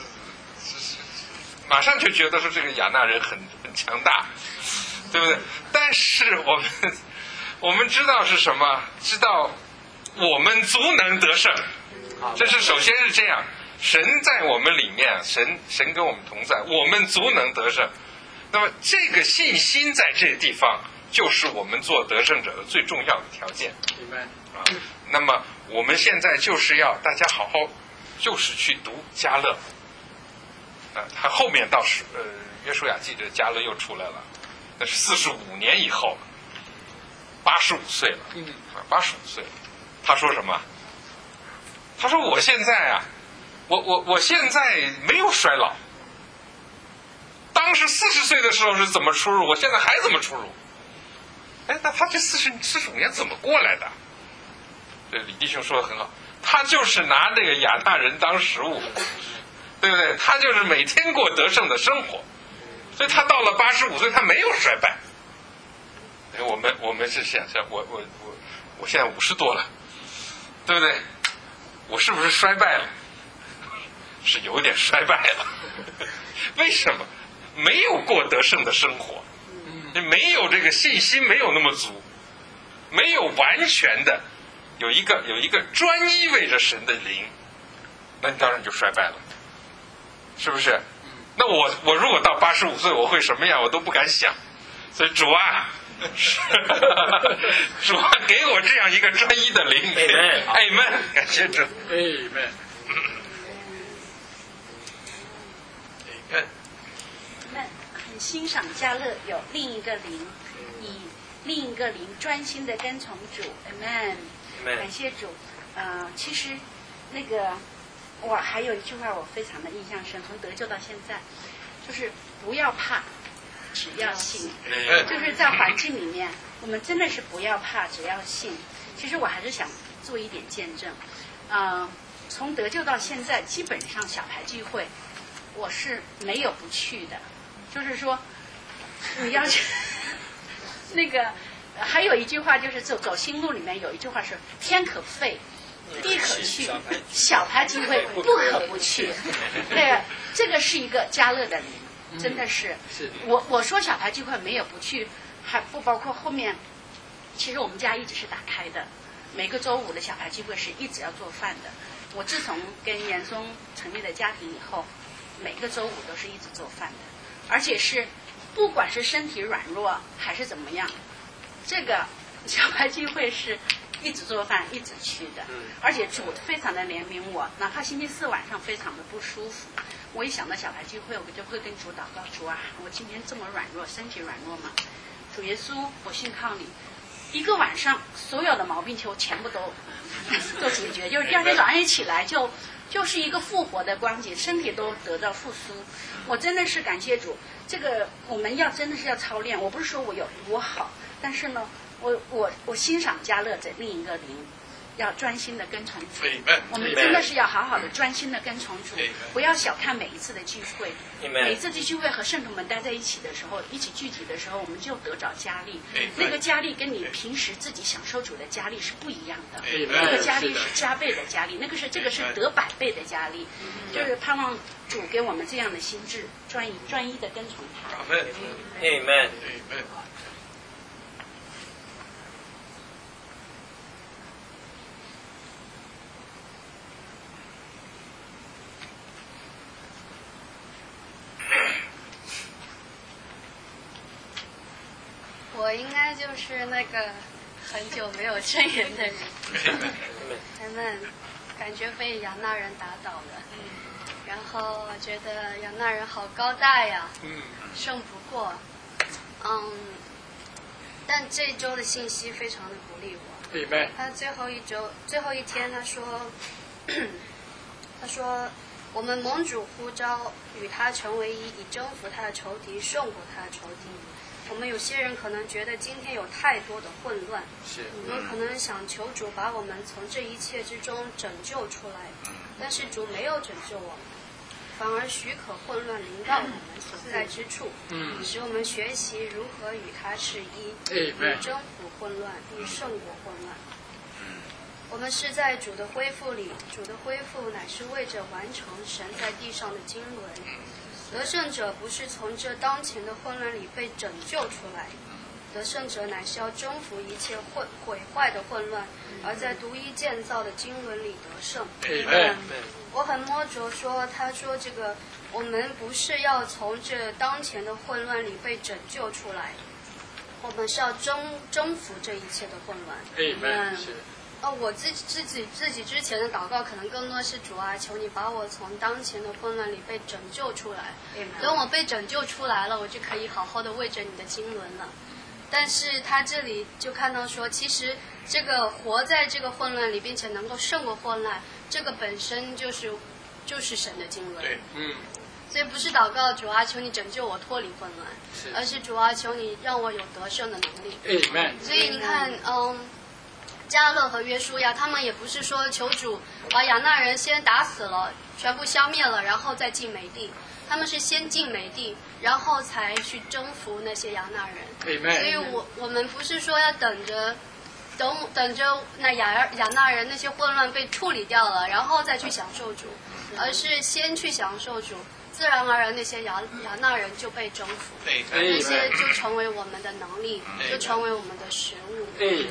马上就觉得说这个亚纳人很强大，对不对？但是我们知道是什么？知道我们足能得胜，这是首先是这样。神在我们里面，神跟我们同在，我们足能得胜。那么这个信心在这个地方，就是我们做得胜者的最重要的条件。啊，那么我们现在就是要大家好好，就是去读迦勒。他后面到约书亚记的迦勒又出来了，那是45年以后，85岁了，85岁了。他说什么？他说我现在啊，我现在没有衰老，到当时40岁的时候是怎么出入，我现在还怎么出入？哎，那他这45年怎么过来的？这李弟兄说的很好，他就是拿这个亚纳人当食物，对不对？他就是每天过得胜的生活，所以他到了85岁，他没有衰败。我们是想象我现在50多了，对不对？我是不是衰败了？是有点衰败了。为什么？没有过得胜的生活，没有这个信心，没有那么足，没有完全的有一个专一为着神的灵，那你当然就衰败了，是不是？那我如果到85岁，我会什么样？我都不敢想。所以主啊，主啊，给我这样一个专一的灵。Amen， 感谢主。 Amen。 很欣赏嘉乐有另一个灵，以另一个灵专心的跟从主。Amen。感谢主。其实那个我还有一句话我非常的印象深，从得救到现在，就是不要怕，只要信。就是在环境里面，我们真的是不要怕，只要信。其实我还是想做一点见证。从得救到现在，基本上小牌聚会我是没有不去的。就是说，你要是那个，还有一句话就是走新路里面有一句话是天可废，地可去，小牌聚会不可不去。这个是一个嘉乐的灵，真的是。我说小牌聚会没有不去，还不包括后面。其实我们家一直是打开的，每个周五的小牌聚会是一直要做饭的。我自从跟严嵩成立了家庭以后，每个周五都是一直做饭的。而且是，不管是身体软弱还是怎么样，这个小牌聚会是一直做饭一直去的。而且主非常的怜悯我，哪怕星期4晚上非常的不舒服，我一想到小牌聚会，我就会跟主祷告，主啊，我今天这么软弱，身体软弱嘛，主耶稣，我信靠你，一个晚上所有的毛病就全部都解决，就是第二天早上一起来就是一个复活的光景，身体都得到复苏。我真的是感谢主，这个我们真的是要操练。我不是说我有多好，但是呢，我欣赏嘉乐的另一个灵，要专心的跟从主。我们真的是要好好的专心的跟从主，不要小看每一次的聚会。每一次的聚会和圣徒们待在一起的时候，一起聚集的时候，我们就得着加力。那个加力跟你平时自己享受主的加力是不一样的。那个加力是加倍的加力，这个是得100倍的加力。就是盼望主给我们这样的心智，专一的跟从他。 Amen。 我应该就是那个很久没有证言的人，他们感觉被亚纳人打倒了，然后我觉得亚纳人好高大呀，胜不过，但这一周的信息非常的鼓励我。他最后一天他说我们蒙主呼召，与他成为一，以征服他的仇敌，胜过他的仇敌。我们有些人可能觉得今天有太多的混乱，我们可能想求主把我们从这一切之中拯救出来，但是主没有拯救我们，反而许可混乱临到我们所在之处，使我们学习如何与他是一，以征服混乱，并胜过混乱。我们是在主的恢复里，主的恢复乃是为着完成神在地上的经纶。得胜者不是从这当前的混乱里被拯救出来，得胜者乃是要征服一切毁坏的混乱，而在独一建造的经纶里得胜。我很摸着说，他说这个我们不是要从这当前的混乱里被拯救出来，我们是要征服这一切的混乱。我自己之前的祷告可能更多是主啊，求你把我从当前的混乱里被拯救出来。等我被拯救出来了，我就可以好好的为着你的经纶了。但是他这里就看到说，其实这个活在这个混乱里，并且能够胜过混乱，这个本身就是神的经纶。 所以不是祷告主啊，求你拯救我脱离混乱，而是主啊，求你让我有得胜的能力。所以你看，迦勒和约书亚他们也不是说求主把亚纳人先打死了，全部消灭了，然后再进美地。他们是先进美地，然后才去征服那些亚纳人。所以我们不是说要等着那亚纳人那些混乱被处理掉了，然后再去享受主，而是先去享受主，自然而然那些亚纳人就被征服，那些就成为我们的能力，就成为我们的食物。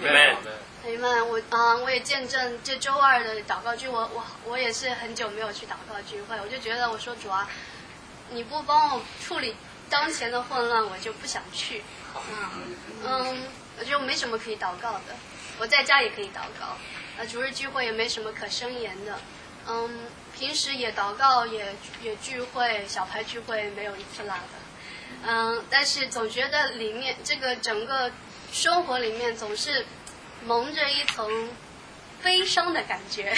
我也见证这周二的祷告聚，我也是很久没有去祷告聚会，我就觉得我说主啊，你不帮我处理当前的混乱，我就不想去。我觉得没什么可以祷告的，我在家也可以祷告，主日聚会也没什么可申言的，平时也祷告也聚会，小牌聚会没有一次落的，但是总觉得里面这个整个生活里面总是蒙着一层悲伤的感觉，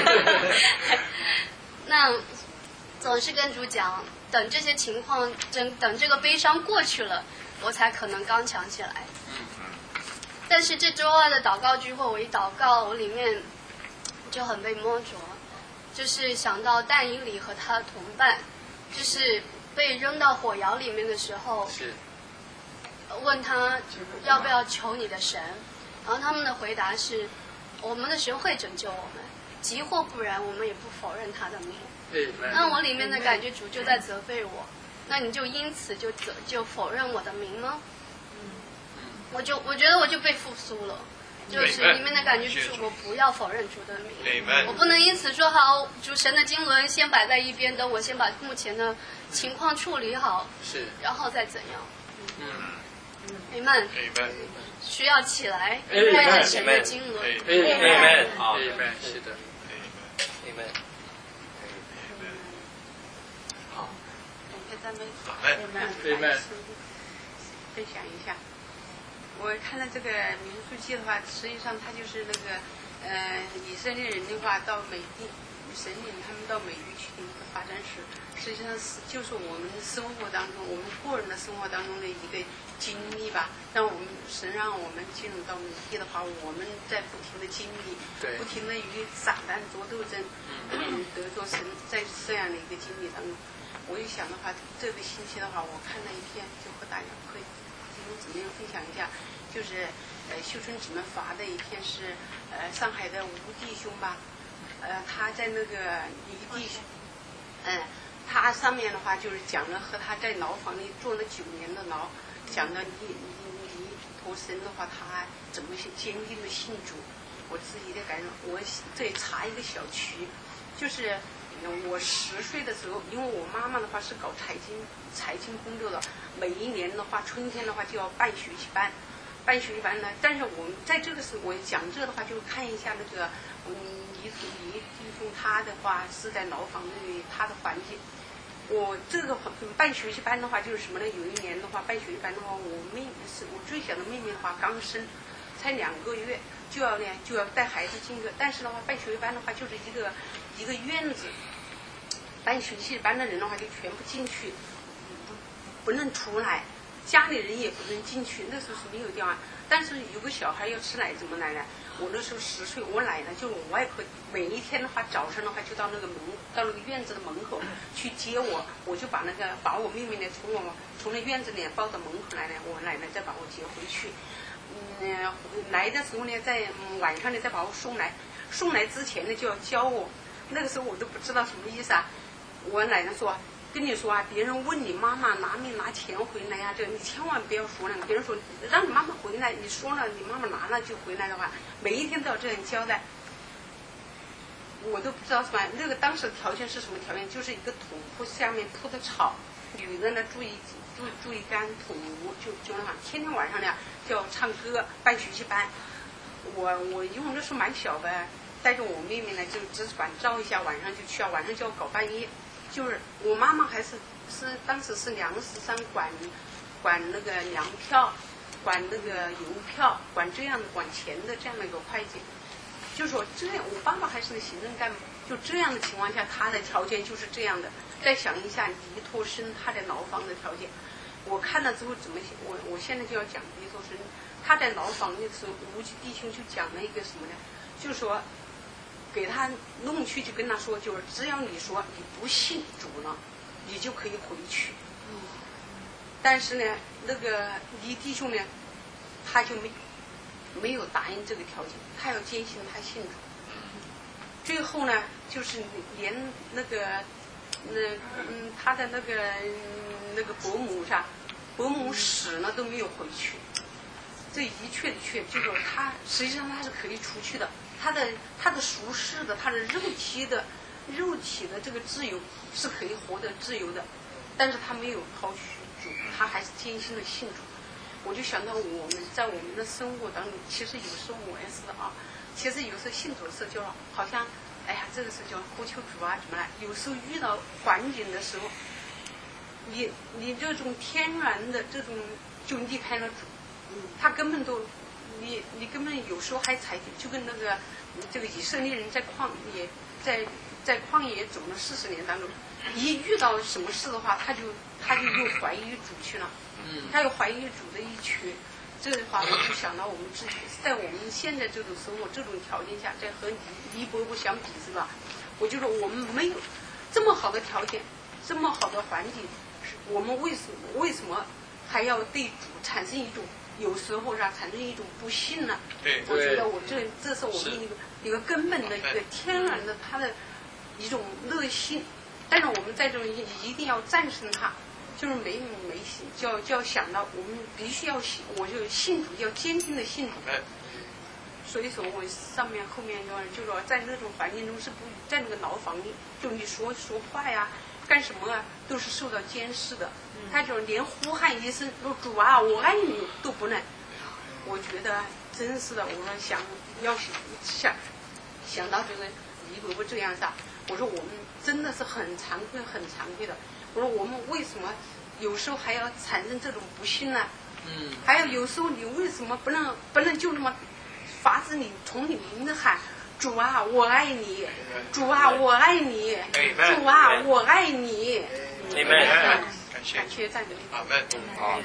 那总是跟主讲，等这些情况，等这个悲伤过去了，我才可能刚强起来。但是这周二的祷告聚会，我一祷告，我里面就很被摸着，就是想到但以理和他的同伴，就是被扔到火窑里面的时候，问他要不要求你的神，然后他们的回答是，我们的神会拯救我们，即或不然，我们也不否认他的名。那我里面的感觉，主就在责备我，那你就因此就否认我的名吗？我觉得我就被复苏了，就是里面的感觉就是我不要否认主的名，我不能因此说好主神的经纶先摆在一边，等我先把目前的情况处理好，然后再怎样。Amen。需要起来，看着神的经纶。 Amen。是的。Amen。好。 咱们 Amen。 分享一下。我看了这个民数记的话，实际上它就是那个以色列人的话到美地，神领他们到美地去的一个发展史，实际上就是我们生活当中，我们个人的生活当中的一个经历吧。让我们神让我们进入到美地的话，我们在不停的经历，不停的与撒旦做斗争，得着神在这样的一个经历当中。我一想的话，这个星期的话，我看了一篇，就和大家可以姊妹分享一下，就是秀春姊妹发的一篇是上海的吴弟兄吧，他在那个一弟兄，他上面的话就是讲了和他在牢房里坐了9年的牢，讲了你投身的话，他怎么去坚定的信主。我自己的感受，我这里插一个小曲，就是我10岁的时候，因为我妈妈的话是搞财经工作的，每一年的话春天的话就要办学习班呢。但是我们在这个时候，我讲这个的话，就看一下那个李弟兄他的话是在牢房里他的环境。我这个办学习班的话就是什么呢？有一年的话办学习班的话，我最小的妹妹的话刚生，才2个月就要带孩子进去，但是的话办学习班的话就是一个院子，办学习班的人的话就全部进去，不能出来，家里人也不能进去，那时候是没有电话。但是有个小孩要吃奶怎么来呢？我那时候10岁，我奶奶就是我外婆，每一天的话早上的话就到那个院子的门口去接我，我就把我妹妹呢从那院子里抱到门口来呢，我奶奶再把我接回去。来的时候呢，在晚上呢再把我送来之前呢就要教我，那个时候我都不知道什么意思啊。我奶奶说，跟你说啊，别人问你妈妈拿没拿钱回来呀，你千万不要说了。别人说让你妈妈回来，你说了你妈妈拿了就回来的话，每一天都要这样交代。我都不知道什么那个当时的条件是什么条件，就是一个土铺下面铺的草，女的呢住一干土屋，就那样，天天晚上呢就要唱歌办学习班。我因为那时候蛮小的，带着我妹妹呢就只管照一下，晚上就去啊，晚上就要搞半夜。就是我妈妈还是当时是粮食商管那个粮票，管那个邮票，管这样的管钱的这样的一个会计。就说这样，我爸爸还是个行政干部，就这样的情况下，他的条件就是这样的。 再想一下尼托生他在牢房的条件。我看了之后怎么写？我现在就要讲尼托生，他在牢房的时候，无极弟兄就讲了一个什么呢？就是说，给他弄去就跟他说，就是只要你说你不信主了，你就可以回去。但是呢，那个尼弟兄呢，他就没有答应这个条件，他要坚信他信主。最后呢，就是连那个他的那个伯母死了都没有回去。这一确的确，就是说他实际上他是可以出去的，他的属世的，他的肉体的这个自由是可以活得自由的，但是他没有抛弃主，他还是坚信的信主。我就想到我们在我们的生活当中，其实有时候我也是啊，其实有时候信主是就好像，哎呀，这个是叫呼求主啊，怎么来？有时候遇到环境的时候，你这种天然的这种就离开了主，他根本都，你根本有时候还采取，就跟这个以色列人在旷野走了40年当中，一遇到什么事的话，他就又怀疑主去了。他有怀疑主的一群，这个话我就想到我们自己，在我们现在这种生活这种条件下，在和黎伯伯相比是吧？我就说我们没有这么好的条件，这么好的环境，我们为什么还要对主产生一种有时候产生一种不信呢？ 对， 我觉得这是我们一个根本的一个天然的他的一种热性，但是我们在这种一定要战胜它。就是没就要想到我们必须要信，我就信主，要坚定的信主。所以说我上面后面就说在那种环境中是不在那个牢房里，就你说话呀，干什么啊，都是受到监视的。他就连呼喊一声说主啊，我爱你都不能。我觉得真是的，我说想到这个黎伯伯这样子，我说我们真的是很惭愧的。我说我们为什么有时候还要产生这种不幸呢？还有时候你为什么不能就那么发自你从你名字喊主啊我爱你，主啊我爱你，主啊我爱你。感谢赞美。 阿门。阿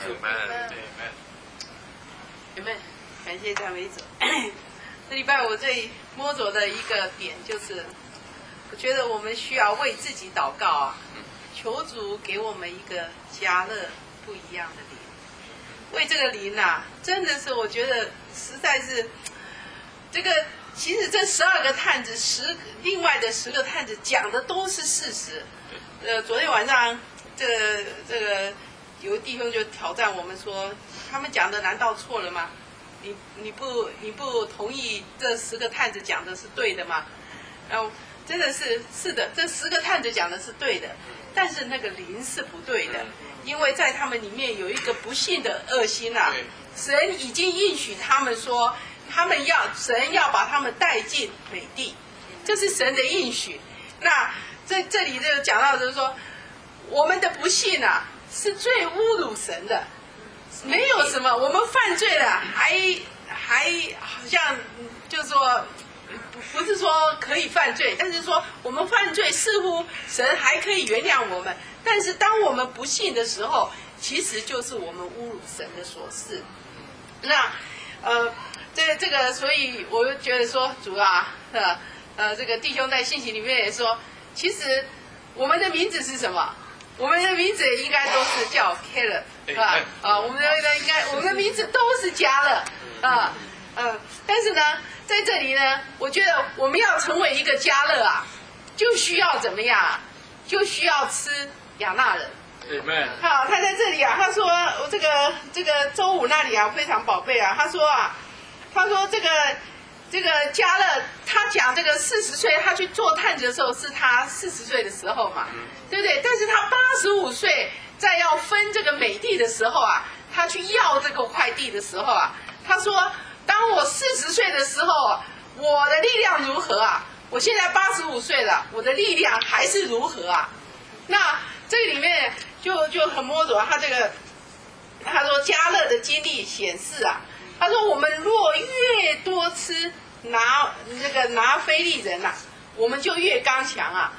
门。 感谢赞美主。这礼拜我最摸着的一个点就是，我觉得我们需要为自己祷告啊。求主给我们一个加勒不一样的灵，为这个灵啊，真的是我觉得实在是这个，其实这12个探子另外的10个探子讲的都是事实。昨天晚上这个有弟兄就挑战我们说，他们讲的难道错了吗？你不同意这10个探子讲的是对的吗？然后真的是的，这10个探子讲的是对的。但是那个灵是不对的，因为在他们里面有一个不幸的恶心啊！神已经应许他们说，神要把他们带进美地，这是神的应许。那这里就讲到就是说，我们的不幸啊，是最侮辱神的，没有什么我们犯罪了，还好像就是说。不是说可以犯罪，但是说我们犯罪似乎神还可以原谅我们，但是当我们不信的时候，其实就是我们侮辱神的所事。那这个，所以我就觉得说主啊，这个弟兄在信息里面也说，其实我们的名字是什么？我们的名字应该都是叫 Keller， 是吧？我们的名字都是加勒啊，但是呢。在这里呢，我觉得我们要成为一个加勒啊，就需要怎么样啊？就需要吃亚纳人。好，他在这里啊，他说我这个周五那里啊非常宝贝啊，他说这个加勒，他讲这个40岁他去做探子的时候是他40岁的时候嘛，对不对？但是他85岁在要分这个美地的时候啊，他去要这个块地的时候啊，他说。当我40岁的时候，我的力量如何啊？我现在85岁了，我的力量还是如何啊？那这里面就很摸着他说加勒的经历显示啊，他说我们若越多吃拿非利人啊，我们就越刚强啊。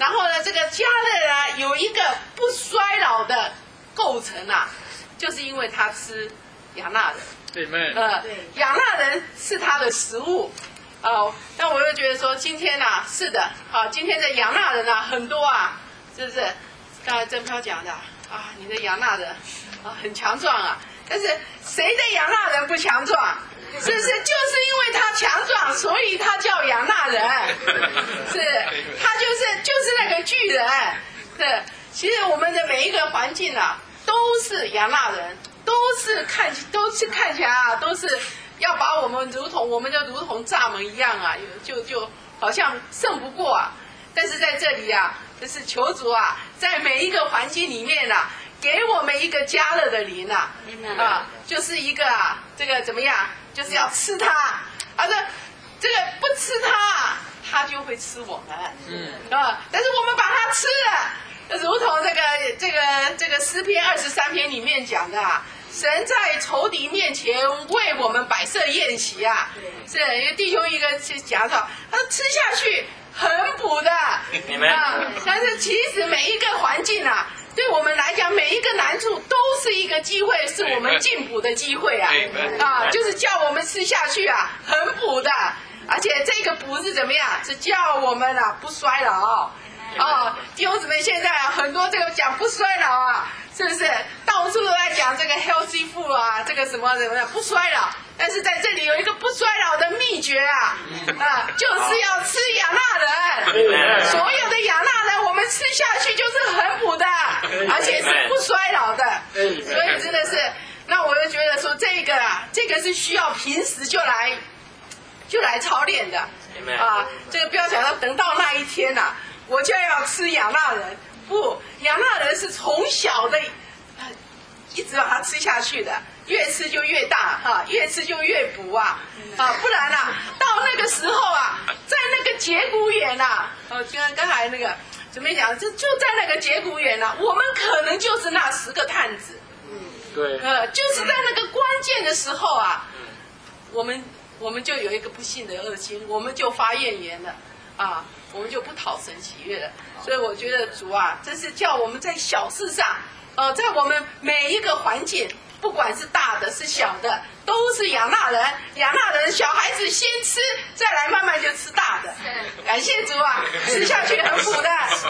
然后呢，这个加勒呢有一个不衰老的构成啊，就是因为他吃亚纳人。 对妹。 亚纳人是他的食物。那我就觉得说，今天啊，是的，今天的亚纳人啊很多啊，是不是？刚才郑飘讲的啊，你的亚纳人啊很强壮啊，但是谁的亚纳人不强壮？是不是？就是因为他强壮，所以他叫亚纳人，是，他就是那个巨人，是。其实我们的每一个环境啊，都是亚纳人，都是看起来啊，都是要把我们如同蚱蜢一样啊，就好像胜不过啊。但是在这里啊，就是求主啊，在每一个环境里面啊，给我们一个加勒的灵啊，就是一个啊，这个怎么样？就是要吃它，这个不吃它，它就会吃我们。但是我们把它吃了，如同这个诗篇23篇里面讲的啊，神在仇敌面前为我们摆设宴席啊。是，因为弟兄一个讲说，他说吃下去很补的但是其实每一个环境啊，对我们来讲，每一个难处都是一个机会，是我们进补的机会啊！就是叫我们吃下去啊，很补的，而且这个补是怎么样？是叫我们啊不衰老弟兄姊妹，现在啊很多这个讲不衰老啊，是不是？到处都在讲这个 healthy food 啊，这个什么不衰老。但是在这里有一个不衰老的秘诀啊，就是要吃亚纳人。所有的亚纳人，我们吃下去就是很补的，而且是不衰老的。所以真的是，那我就觉得说这个是需要平时就来操练的这个不要想到等到那一天啊，我就要吃亚纳人。不，亚纳人是从小的一直把它吃下去的，越吃就越大越吃就越补不然到那个时候在那个节骨眼刚才那个准备讲，就在那个节骨眼我们可能就是那10个探子。 对。 就是在那个关键的时候我们就有一个不幸的恶心，我们就发怨言了我们就不讨神喜悦了。所以我觉得主这是叫我们在小事上在我们每一个环境，不管是大的是小的，都是亚纳人。亚纳人小孩子先吃，再来慢慢就吃大的。感谢主吃下去很补的。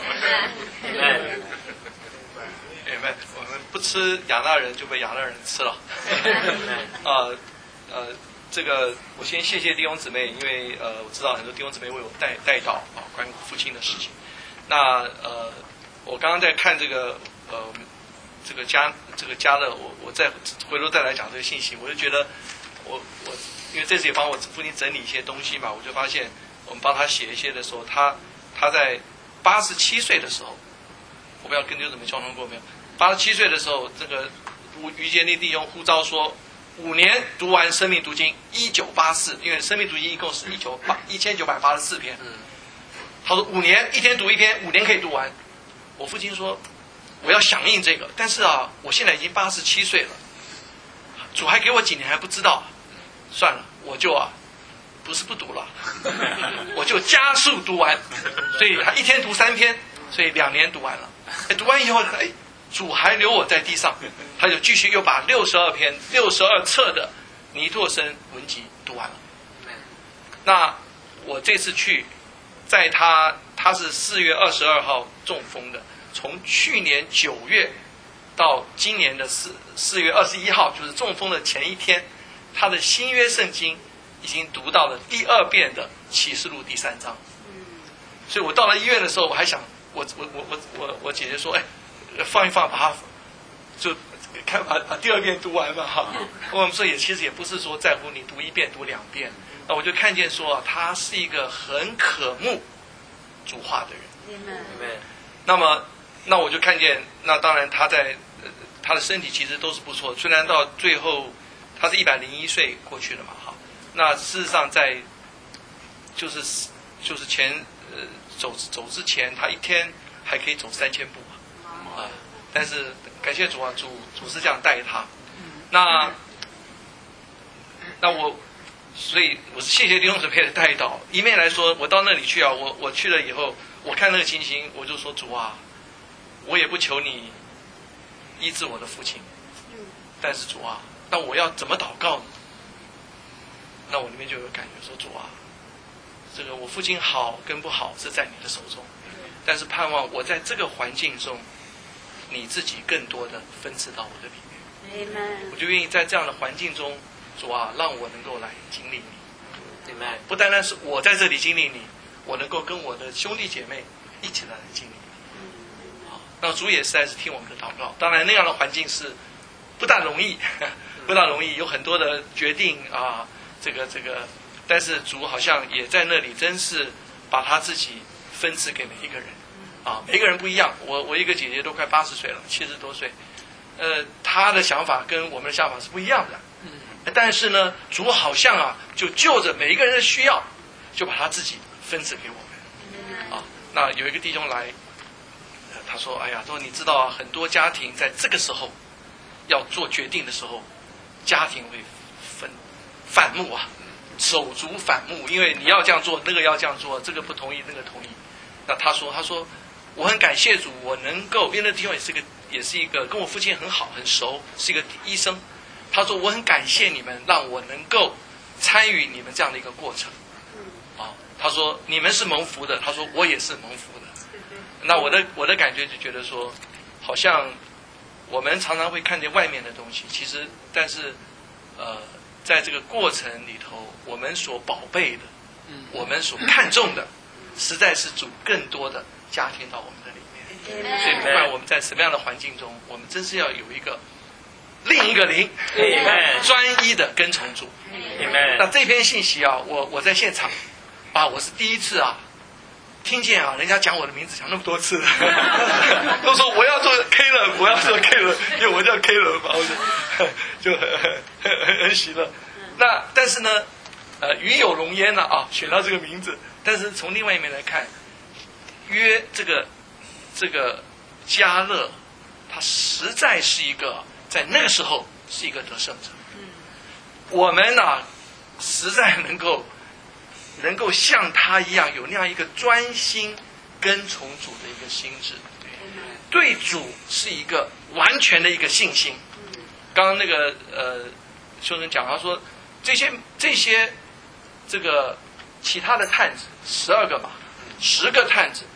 我们不吃亚纳人就被亚纳人吃了。这个我先谢谢弟兄姊妹，因为我知道很多弟兄姊妹为我带到关于父亲的事情。那我刚刚在看这个加勒，我再回头再来讲这个信息，我就觉得我因为这次也帮我父亲整理一些东西嘛，我就发现我们帮他写一些的时候，他在87岁的时候，我不知道跟弟兄姊妹交通过没有？87岁的时候，这个于杰利弟兄呼召说5年读完《生命读经》，1984，因为《生命读经》一共是1984篇。他说5年，一天读一篇，5年可以读完。我父亲说我要响应这个，但是我现在已经87岁了，主还给我几年还不知道，算了，我就不是不读了，我就加速读完。所以他一天读3篇，所以2年读完了。读完以后，主还留我在地上，他就继续又把62篇、62册的尼拓生文集读完了。那我这次去，在他是4月22号中风的，从去年9月到今年的4月21号，就是中风的前一天，他的新约圣经已经读到了第2遍的启示录第3章。所以我到了医院的时候，我还想，我姐姐说，放一放，把它就把第2遍读完嘛我们说其实也不是说在乎你读1遍读2遍，那我就看见说他是一个很渴慕主话的人。那我就看见，那当然他在他的身体其实都是不错，虽然到最后他是101岁过去了嘛那事实上在就是前走之前，他一天还可以走3000步但是感谢主主是这样带他。所以我是谢谢弟兄姊妹的带导。一面来说，我到那里去我去了以后， 我看那个情形，我就说主啊，我也不求你医治我的父亲，但是主啊，那我要怎么祷告呢？那我里面就有感觉说，主啊，这个我父亲好跟不好是在你的手中，但是盼望我在这个环境中，你自己更多的分赐到我的里面。我就愿意在这样的环境中，主啊，让我能够来经历你。不单单是我在这里经历你，我能够跟我的兄弟姐妹一起来经历你。那主也实在是听我们的祷告。当然那样的环境是不大容易，不大容易，有很多的决定啊，这个，但是主好像也在那里，真是把他自己分赐给每一个人啊，每一个人不一样。我一个姐姐都快80岁了，70多岁，她的想法跟我们的想法是不一样的。但是呢，主好像啊，就就着每一个人的需要，就把他自己分赐给我们啊。那有一个弟兄来，他说：“哎呀，说你知道啊，很多家庭在这个时候要做决定的时候，家庭会反目啊，手足反目，因为你要这样做，那个要这样做，这个不同意，那个同意。”那他说我很感谢主，我能够，因为那弟兄也是一个跟我父亲很好很熟，是一个医生。他说我很感谢你们，让我能够参与你们这样的一个过程。他说你们是蒙福的，他说我也是蒙福的。那我的感觉就觉得说，好像我们常常会看见外面的东西，其实但是在这个过程里头，我们所宝贝的，我们所看重的，实在是主更多的加添到我们的里面。所以不管我们在什么样的环境中，我们真是要有一个另一个灵，专一的跟从主。那这篇信息啊，我在现场啊，我是第一次啊听见啊人家讲我的名字讲那么多次，都说我要做 K 了，我要做 K 了，因为我叫 K 了嘛，就很喜乐。那但是呢，与有荣焉了啊，选到这个名字。但是从另外一面来看，约这个迦勒，他实在是一个。在那个时候是一个得胜者，我们呢，实在能够像他一样有那样一个专心跟从主的一个心智，对主是一个完全的一个信心。刚刚那个修生讲，他说这些这个其他的探子12个嘛，10个探子，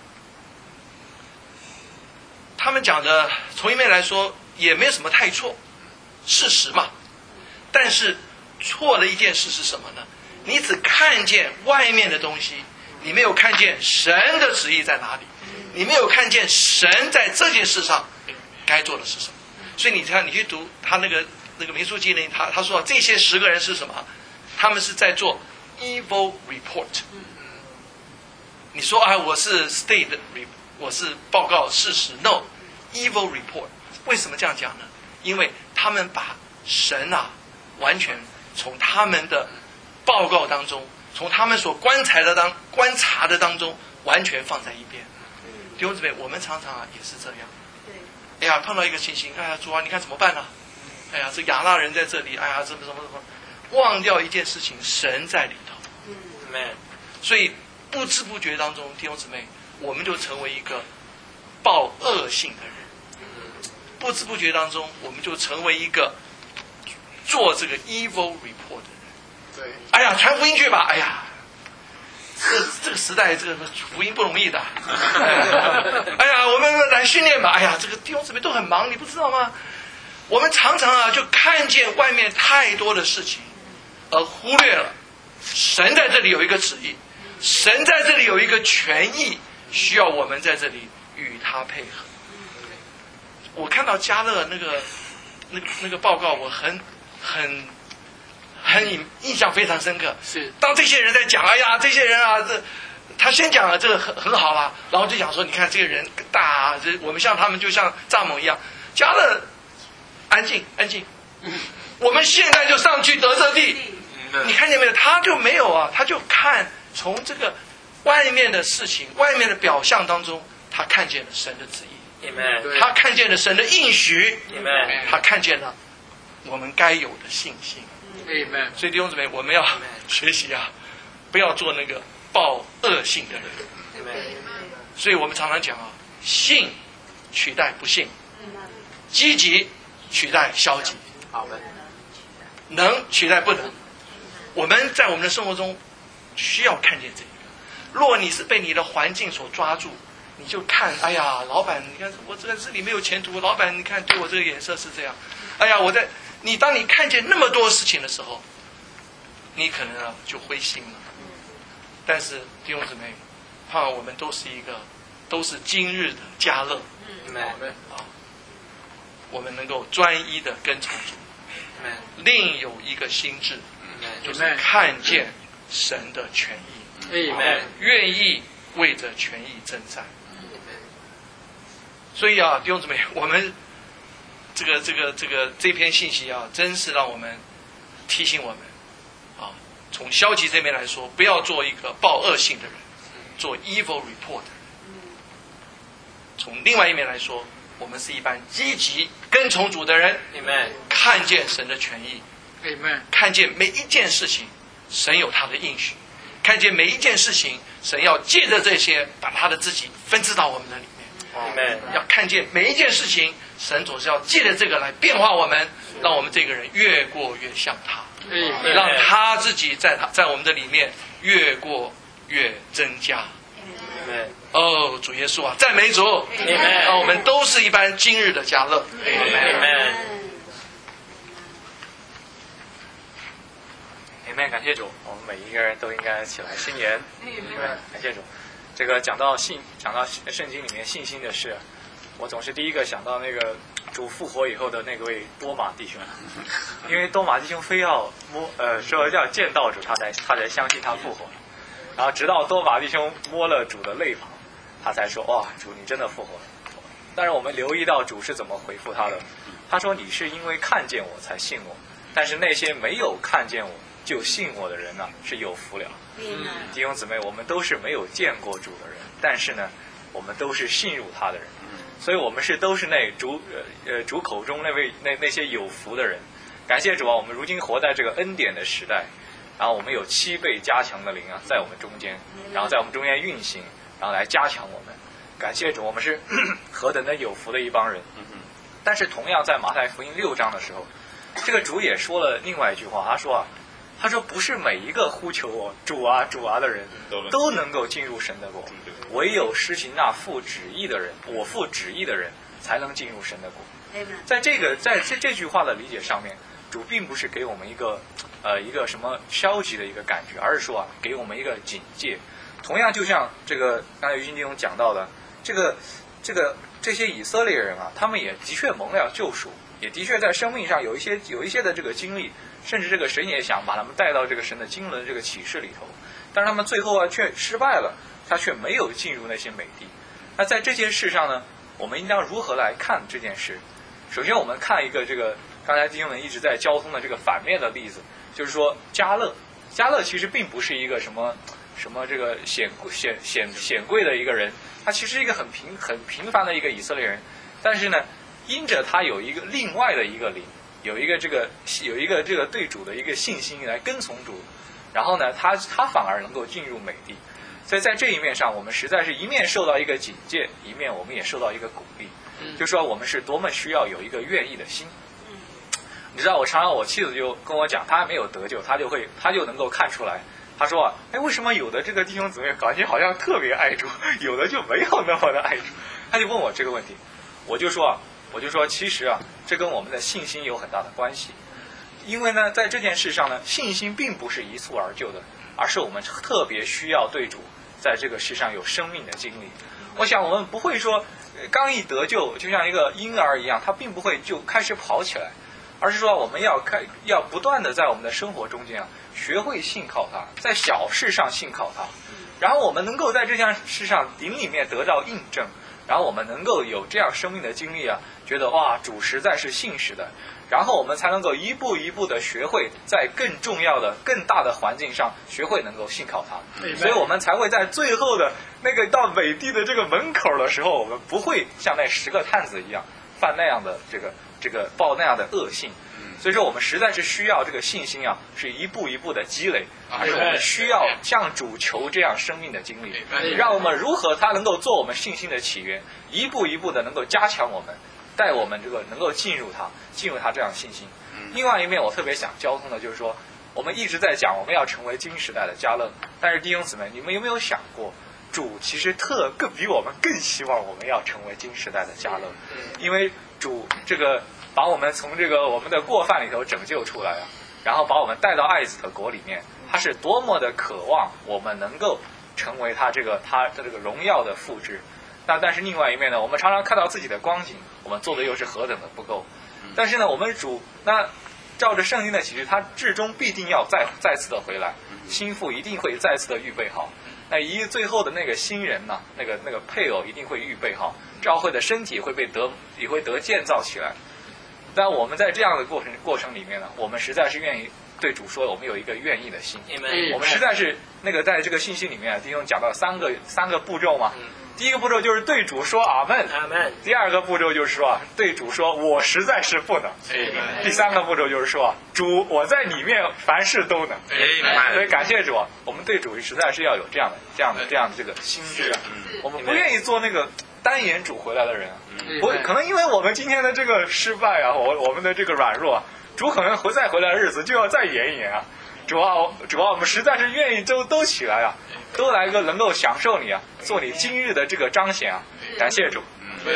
他们讲的从一面来说。也没有什么太错，事实嘛。但是错的一件事是什么呢？你只看见外面的东西，你没有看见神的旨意在哪里，你没有看见神在这件事上该做的是什么。所以你看，你去读他那个民数记里，他说这些10个人是什么？他们是在做 evil report。你说啊，我是 state， 我是报告事实 ，no evil report。为什么这样讲呢？因为他们把神啊，完全从他们的报告当中，从他们所观察的当中，完全放在一边。弟兄姊妹，我们常常啊也是这样。哎呀，碰到一个情形，哎呀，主啊，你看怎么办呢？哎呀，这亚纳人在这里，哎呀，怎么，忘掉一件事情，神在里头。所以不知不觉当中，弟兄姊妹，我们就成为一个报恶性的人。不知不觉当中，我们就成为一个做这个 evil report 的人。对，哎呀，传福音去吧！哎呀，这个时代，这个福音不容易的。哎呀，我们来训练吧！哎呀，这个弟兄姊妹都很忙，你不知道吗？我们常常啊，就看见外面太多的事情，而忽略了神在这里有一个旨意，神在这里有一个权益，需要我们在这里与他配合。我看到迦勒那个报告，我很印象非常深刻。是当这些人在讲，哎呀，这些人啊，他先讲了这个很好啦，然后就讲说，你看这个人大啊，我们像他们就像蚱蜢一样。迦勒安静，我们现在就上去得这地。你看见没有？他就没有啊，他就看从这个外面的事情、外面的表象当中，他看见了神的旨意。他看见了神的应许，他看见了我们该有的信心。所以弟兄姊妹，我们要学习啊，不要做那个报恶性的人。 所以我们常常讲啊，信取代不信，积极取代消极，能取代不能。我们在我们的生活中需要看见这个。若你是被你的环境所抓住，你就看，哎呀，老板，你看我这里没有前途，老板你看对我这个眼色是这样，哎呀，当你看见那么多事情的时候，你可能就灰心了。但是弟兄姊妹，盼望我们都是今日的佳乐，我们能够专一的跟从主，另有一个心志，就是看见神的权益，愿意为着权益征战。所以弟兄姊妹，我们这篇信息真是让我们提醒我们从消极这边来说，不要做一个报恶性的人，做 evil report 的人。从另外一面来说，我们是一般积极跟从主的人，看见神的权益，看见每一件事情神有他的应许，看见每一件事情神要借着这些把他的自己分支到我们的里面，要看见每一件事情神总是要借着这个来变化我们，让我们这个人越过越像他，让他自己在我们的里面越过越增加。主耶稣啊，赞美主！让我们都是一般今日的佳乐。 感谢主，我们每一个人都应该起来申言。感谢主。这个讲到圣经里面信心的事，我总是第一个想到那个主复活以后的那位多马弟兄，因为多马弟兄非要说要见到主，他才相信他复活了。然后直到多马弟兄摸了主的肋旁，他才说：哇，主你真的复活了。但是我们留意到主是怎么回复他的，他说：你是因为看见我才信我，但是那些没有看见我就信我的人呢，是有福了。弟兄姊妹，我们都是没有见过主的人，但是呢，我们都是信入他的人，所以我们都是那主口中那些有福的人。感谢主啊，我们如今活在这个恩典的时代，然后我们有7倍加强的灵在我们中间，然后在我们中间运行，然后来加强我们。感谢主，我们是何等的有福的一帮人。但是同样在马太福音6章的时候，这个主也说了另外一句话，他说不是每一个呼求我主啊主啊的人都能够进入神的国，唯有施行那父旨意的人，我父旨意的人才能进入神的国。在这句话的理解上面，主并不是给我们一个什么消极的一个感觉，而是说给我们一个警戒。同样就像这个刚才于金弟兄讲到的，这些以色列人他们也的确蒙了救赎，也的确在生命上有一些的这个经历，甚至这个神也想把他们带到这个神的经纶的这个启示里头，但是他们最后却失败了，他却没有进入那些美地。那在这件事上呢，我们应当如何来看这件事？首先我们看一个刚才弟兄们一直在交通的这个反面的例子，就是说迦勒其实并不是一个什么这个显贵的一个人，他其实是一个很平凡的一个以色列人，但是呢，因着他有一个另外的一个灵，有一个这个对主的一个信心来跟从主，然后呢，他反而能够进入美地。所以在这一面上，我们实在是一面受到一个警戒，一面我们也受到一个鼓励，就说我们是多么需要有一个愿意的心。你知道，我常常我妻子就跟我讲，她还没有得救，她就能够看出来。她说为什么有的这个弟兄姊妹感觉好像特别爱主，有的就没有那么的爱主？她就问我这个问题，我就说其实这跟我们的信心有很大的关系。因为呢，在这件事上呢，信心并不是一蹴而就的，而是我们特别需要对主在这个世上有生命的经历。我想我们不会说刚一得救，就像一个婴儿一样，他并不会就开始跑起来，而是说我们要不断的在我们的生活中间学会信靠他，在小事上信靠他，然后我们能够在这件事上灵里面得到印证，然后我们能够有这样生命的经历觉得哇，主实在是信实的，然后我们才能够一步一步的学会在更重要的更大的环境上学会能够信靠他，所以我们才会在最后的那个到美地的这个门口的时候，我们不会像那10个探子一样犯那样的这个报那样的恶信， 所以说我们实在是需要这个信心啊，是一步一步的积累，而是我们需要向主求这样生命的经历，让我们如何他能够做我们信心的起源，一步一步的能够加强我们，带我们这个能够进入他这样信心。另外一面我特别想交通的就是说，我们一直在讲我们要成为今时代的迦勒，但是弟兄姊妹，你们有没有想过，主其实比我们更希望我们要成为今时代的迦勒，因为主这个把我们从这个我们的过犯里头拯救出来啊，然后把我们带到爱子的国里面，他是多么的渴望我们能够成为他的这个荣耀的复制。那但是另外一面呢，我们常常看到自己的光景，我们做的又是何等的不够。但是呢，我们主那照着圣经的启示，他至终必定要再次的回来，心腹一定会再次的预备好。那最后的那个新人呢，那个配偶一定会预备好，教会的身体也会得建造起来。但我们在这样的过程里面呢，我们实在是愿意对主说，我们有一个愿意的心。我们实在是在这个信息里面，弟兄讲到三个步骤嘛。第一个步骤就是对主说阿门，第二个步骤就是说对主说我实在是不能，第三个步骤就是说主我在里面凡事都能。所以感谢主，我们对主实在是要有这样的这个心智啊。我们不愿意做那个单眼主回来的人啊，可能因为我们今天的这个失败啊，我们的这个软弱啊，主可能再回来的日子就要再延一延啊。主啊，我们实在是愿意都起来啊，都来个能够享受你啊，做你今日的这个彰显啊！感谢主。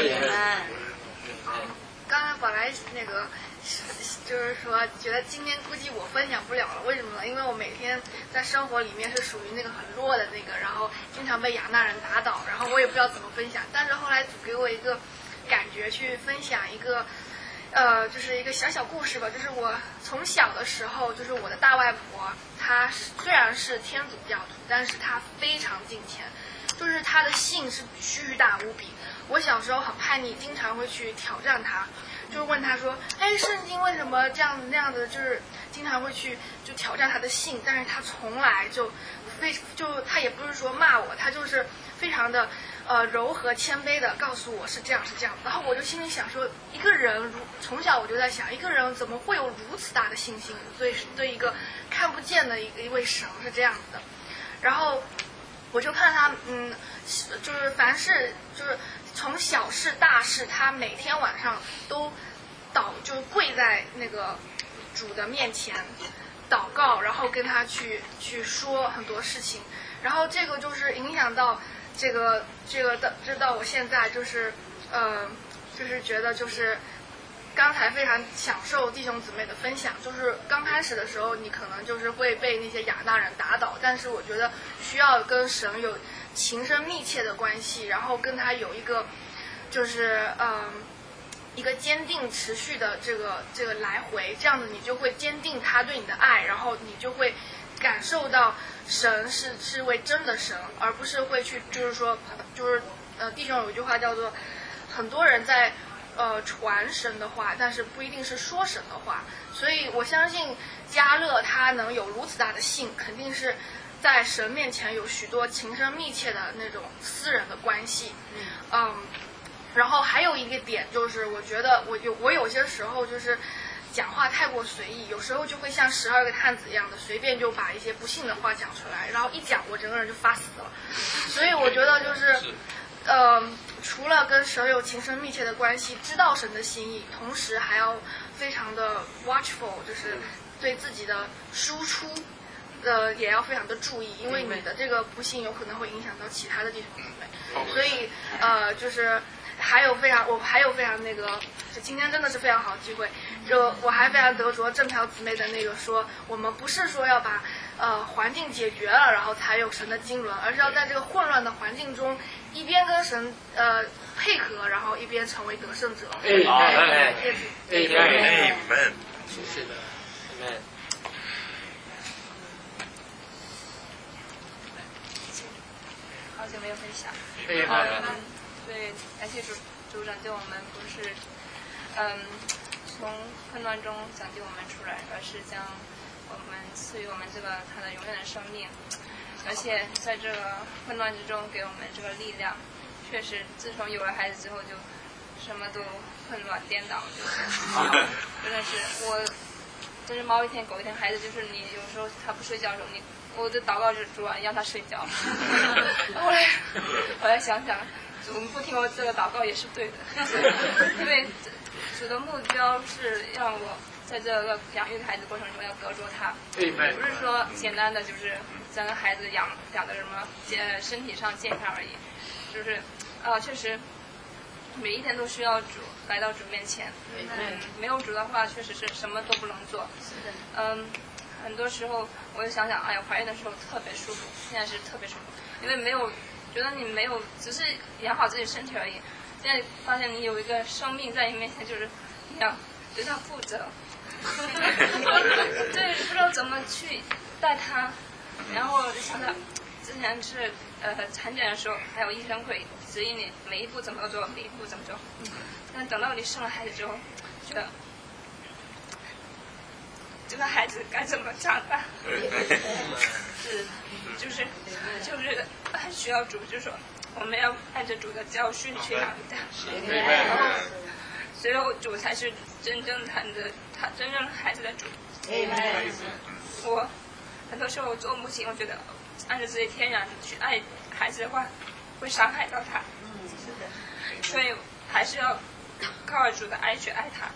刚刚本来就是说，觉得今天估计我分享不了了，为什么呢？因为我每天在生活里面是属于那个很弱的那个，然后经常被亚纳人打倒，然后我也不知道怎么分享。但是后来主给我一个感觉，去分享一个。就是一个小故事吧，就是我从小的时候，就是我的大外婆，她虽然是天主教徒，但是她非常敬虔，就是她的信是巨大无比。我小时候很叛逆，经常会去挑战她，就是问她说，圣经为什么这样子那样子，就是经常会去就挑战她的信，但是她从来她也不是说骂我，她就是非常的柔和谦卑的告诉我是这样，然后我就心里想说，一个人从小我就在想，一个人怎么会有如此大的信心？对一个看不见的一位神是这样子的。然后我就看他，就是凡事就是从小事大事，他每天晚上都就跪在那个主的面前祷告，然后跟他去说很多事情，然后这个就是影响到。这个到我现在就是觉得就是刚才非常享受弟兄姊妹的分享，就是刚开始的时候你可能就是会被那些亚纳人打倒，但是我觉得需要跟神有情深密切的关系，然后跟他有一个就是一个坚定持续的这个来回，这样子你就会坚定他对你的爱，然后你就会感受到神是位真的神，而不是会去就是说弟兄有一句话叫做很多人在传神的话，但是不一定是说神的话，所以我相信迦勒他能有如此大的信，肯定是在神面前有许多情深密切的那种私人的关系。然后还有一个点就是，我觉得我有些时候就是讲话太过随意，有时候就会像12个探子一样的随便就把一些不幸的话讲出来，然后一讲我整个人就发死了。所以我觉得就是除了跟神有情深密切的关系，知道神的心意，同时还要非常的 watchful， 就是对自己的输出也要非常的注意，因为你的这个不幸有可能会影响到其他的弟兄姊妹。所以就是我还有非常那个，就今天真的是非常好的机会，就我还非常得着正朴姊妹的那个说，我们不是说要把环境解决了然后才有神的经纶，而是要在这个混乱的环境中一边跟神配合，然后一边成为得胜者。 Amen。 是的。 Amen。 好久没有分享。对，感谢主拯救我们，不是从混乱中拯救我们出来，而是将我们赐予我们这个他的永远的生命，而且在这个混乱之中给我们这个力量。确实，自从有了孩子之后，就什么都混乱颠倒，就是真的是真是猫一天狗一天，孩子就是你有时候他不睡觉的时候，我的祷告是主啊，让他睡觉。后来想想，主不听我这个祷告也是对的，因为主的目标是让我在这个养育孩子过程中要得着他，不是说简单的就是将孩子养的什么身体上健康而已，就是确实每一天都需要主来到主面前，没有主的话确实是什么都不能做。很多时候我就想想，哎呀，怀孕的时候特别舒服，现在是特别舒服，因为没有觉得你没有只是养好自己身体而已，现在发现你有一个生命在你面前，就是你要对他负责。对，不知道怎么去带他，然后想想之前是产检的时候，还有医生会指引你每一步怎么做，每一步怎么做。但等到你生了孩子之后，觉得这个孩子该怎么长大，就是很需要主，就是说我们要按着主的教训去养育他，然后最后主才是真正真正孩子的主。我很多时候做母亲，我觉得按照自己天然去爱孩子的话，会伤害到他。所以还是要靠主的爱去爱他。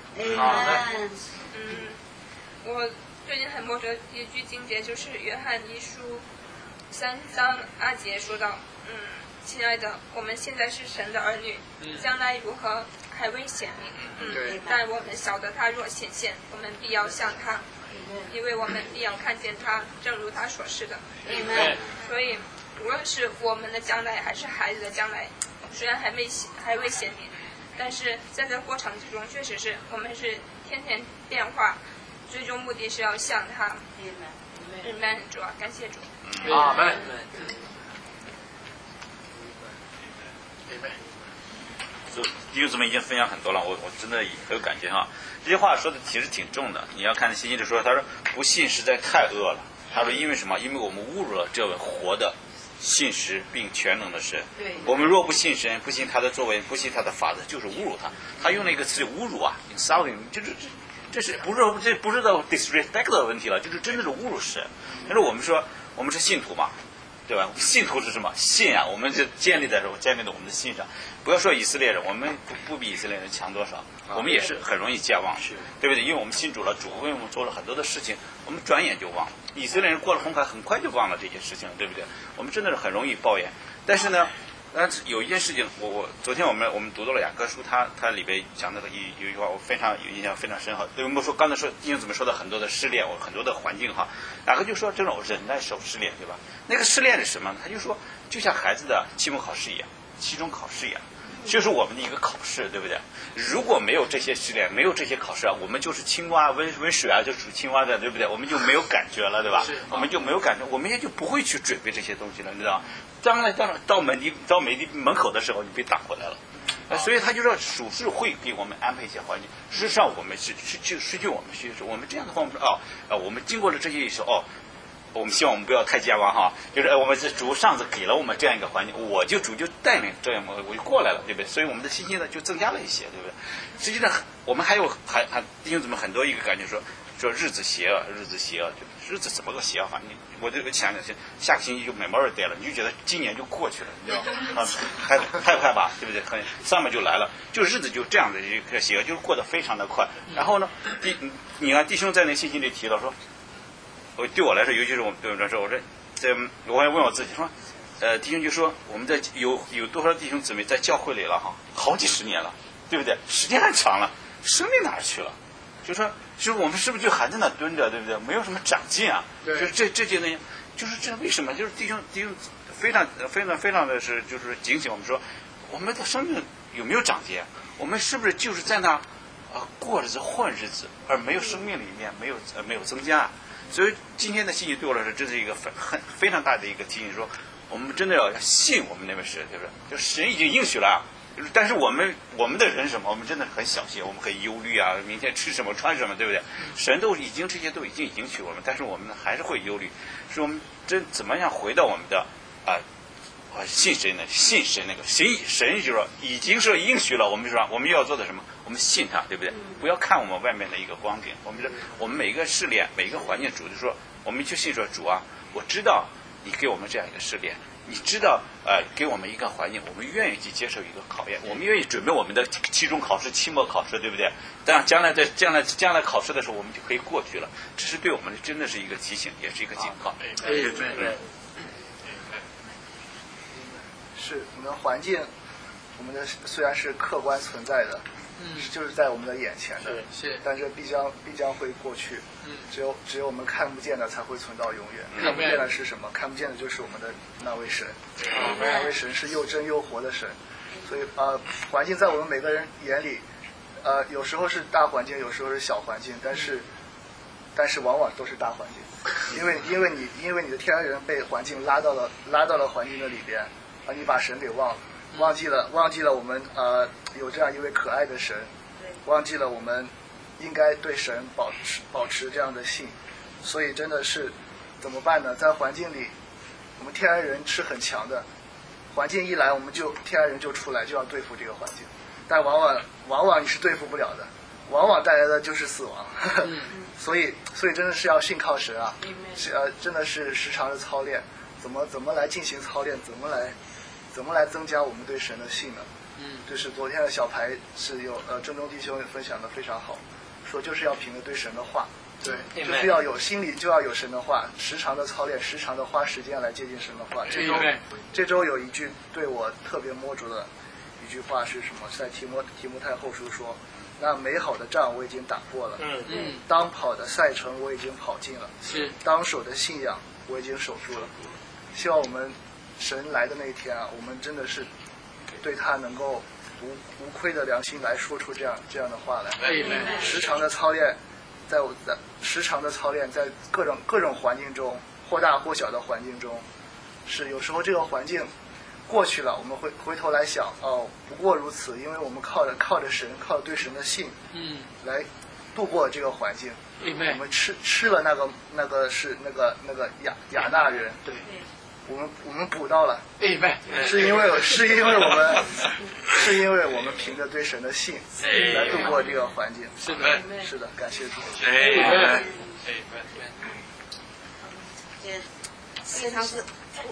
我最近很默着一句经节，就是约翰一书3章2节说到，亲爱的，我们现在是神的儿女，将来如何还未显明，但我们晓得他若显现，我们必要像他，因为我们必要看见他，正如他所示的。所以无论是我们的将来还是孩子的将来，虽然还未显明，但是在这过程之中，确实是我们是天天变化，最终目的是要像他。Amen， 主啊，感谢主。 阿门。 弟兄姊妹已经分享很多了，我真的很有感觉哈。这些话说的其实挺重的。你要看信息里说，他说不信实在太恶了。他说因为什么？因为我们侮辱了这位活的、信实并全能的神。我们若不信神，不信他的作为，不信他的法则，就是侮辱他。他用了一个词侮辱啊 ，insulting， 这不是到 disrespect 的问题了，就是真正的侮辱神。但是我们说我们是信徒嘛。对吧？信徒是什么？信啊！我们就建立在我们的信上。不要说以色列人，我们不比以色列人强多少，我们也是很容易健忘，对不对？因为我们信主了，主为我们做了很多的事情，我们转眼就忘了。以色列人过了红海，很快就忘了这些事情了，对不对？我们真的是很容易抱怨。但是呢，有一件事情，昨天我们读到了雅各书，它里边讲到的有一句话，我非常有印象，非常深哈。对我们说刚才说弟兄姊妹说的很多的失恋，很多的环境哈，雅各就说这种忍耐受失恋，对吧？那个失恋是什么呢？他就说就像孩子的期末考试一样，期中考试一样，就是我们的一个考试，对不对？如果没有这些失恋，没有这些考试啊，我们就是青蛙温水啊，就属青蛙的，对不对？我们就没有感觉了，对吧？我们就没有感觉，我们也就不会去准备这些东西了，你知道吗？当然到美的门口的时候，你被打回来了。所以他就说属是会给我们安排一些环境。实际上我们失去我们需求，我们这样的话，我们经过了这些时候，我们希望我们不要太健忘哈，就是我们主上次给了我们这样一个环境，主就带领这样我就过来了，对不对？所以我们的信心呢就增加了一些，对不对？实际上我们还弟兄姊妹很多一个感觉说日子邪恶，日子怎么个邪恶法？我就想下个星期就Memorial Day了，你就觉得今年就过去了，你知道吗？太快吧，对不对？上面就来了，就日子就这样的一个邪恶，就是过得非常的快。然后呢，你看弟兄在那信息里提到说，对我来说，尤其是我对我来说，我也问我自己说，弟兄就说我们有多少弟兄姊妹在教会里了哈，好几十年了，对不对？时间很长了，生命哪儿去了？就说我们是不是就还在那蹲着，对不对？没有什么长进啊。就是这些东西，就是这为什么？就是弟兄非常的是就是警醒我们说，我们的生命有没有长进？我们是不是就是在那过日子混日子，而没有生命里面没有增加？所以今天的信息对我来说，这是一个非常大的一个提醒，说我们真的要信我们那位神，对不对？就神已经应许了。但是我们的人什么？我们真的很小心，我们很忧虑啊，明天吃什么穿什么，对不对？神这些都已经应许我们，但是我们还是会忧虑，说我们怎么样回到我们的信神呢？信神那个神就是说已经是应许了，我们说我们要做的什么？ 我们信他，对不对？不要看我们外面的一个光景，我们每一个试炼，每一个环境，主就说，我们就信说主啊，我知道你给我们这样一个试炼，你知道给我们一个环境，我们愿意去接受一个考验，我们愿意准备我们的期中考试、期末考试，对不对？但将来考试的时候，我们就可以过去了。这是对我们真的是一个提醒，也是一个警告。 是我们的环境，我们的虽然是客观存在的，就是在我们的眼前的，但是必将会过去。只有我们看不见的才会存到永远。看不见的是什么？看不见的就是我们的那位神。那位神是又真又活的神。所以环境在我们每个人眼里，有时候是大环境，有时候是小环境，但是往往都是大环境，因为你的天然人被环境拉到了环境的里边，你把神给忘记了我们有这样一位可爱的神，忘记了我们应该对神保持这样的信，所以真的是怎么办呢？在环境里，我们天然人是很强的，环境一来，我们天然人就出来，就要对付这个环境，但往往你是对付不了的，往往带来的就是死亡。所以真的是要信靠神啊，真的是时常的操练，怎么来进行操练，怎么来增加我们对神的信呢？就是昨天的小牌是有正中弟兄分享的非常好，说就是要凭着对神的话，对，就是要有心里就要有神的话，时常的操练，时常的花时间来接近神的话。这周有一句对我特别摸着的一句话是什么？在提摩太后书说，那美好的仗我已经打过了，当跑的赛程我已经跑尽了，当守的信仰我已经守住了。希望我们神来的那一天啊，我们真的是对他能够无愧的良心来说出这样的话来。时常的操练，在各种环境中，或大或小的环境中，是有时候这个环境过去了，我们会回头来想，不过如此，因为我们靠着神，靠着对神的信，来度过这个环境。我们吃了那个是那个亚纳人，对。我们补到了，是因为我们凭着对神的信来度过这个环境。是的，感谢主。 非常是。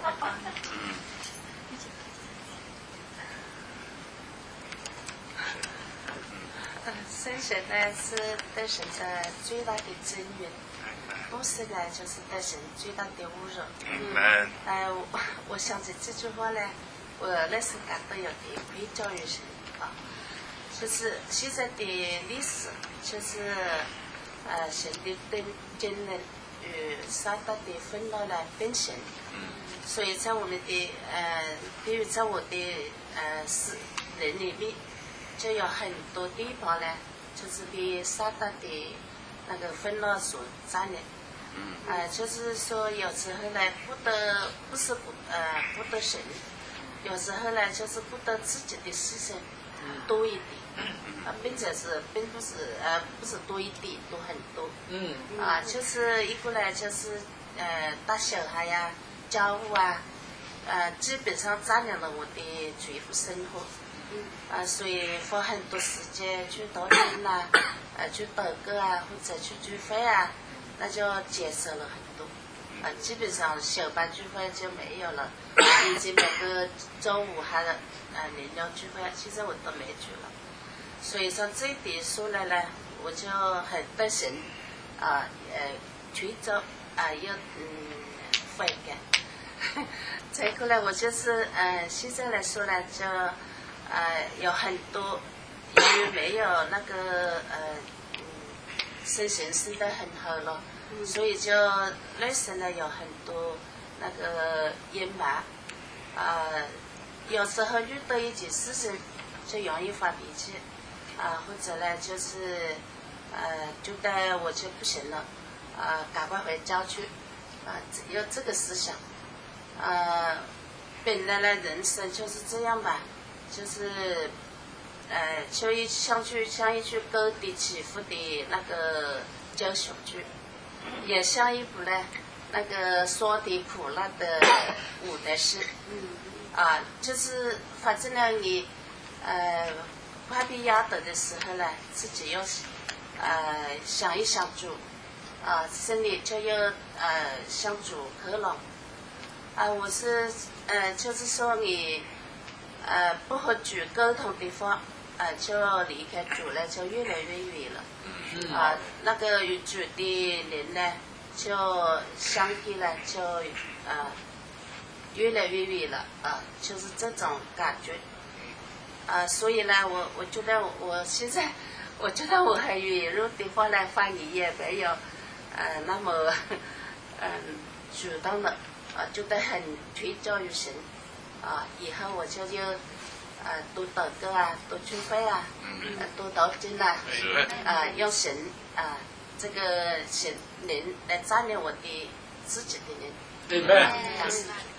神呢是对神的最大的尊严。不是呢，就是对神最大的侮辱。我想起这句话呢，我那时感到有点愧疚于神啊。就是现在的历史，就是神的真人与撒旦的愤怒来变形。所以在我们的比如在我的人里面，就有很多地方呢，就是被撒旦的那个愤怒所占领。就是说有时候呢不得神，有时候呢就是不得自己的事情多一点，并且并不是多一点，多很多。就是一个呢就是带小孩呀、家务啊，基本上占领了我的全部生活。所以花很多时间去祷告去祷告啊，或者去聚会啊。那就减少了很多，基本上小班聚会就没有了，以及每个周五还有灵疗聚会，现在我都没去了。所以说这一点说来呢，我就很对神吹奏要悔改。再过来我就是现在来说呢，就有很多因为没有那个圣神施得很好了，所以就内心呢有很多那个阴霾，有时候遇到一件事情就容易发脾气，或者呢就是觉得我就不行了，赶快回家去，有这个思想，本来呢人生就是这样吧，就是像一出高低起伏的那个交响剧，也像一部呢那个酸甜苦辣的舞台戏，就是反正呢你快被压倒的时候呢，自己要想一想主，心里就要向主渴望。我是就是说你不和主沟通的话，就离开主了，就越来越远了。那个与主的人呢，就相比呢，就越来越远了就是这种感觉。所以呢，我觉得我现在，我觉得我很远入的话呢，翻译也没有那么主动的，觉得很推照于神以后我就要多祷告多聚会多读经用神这个神灵来占领我的自己的人。 感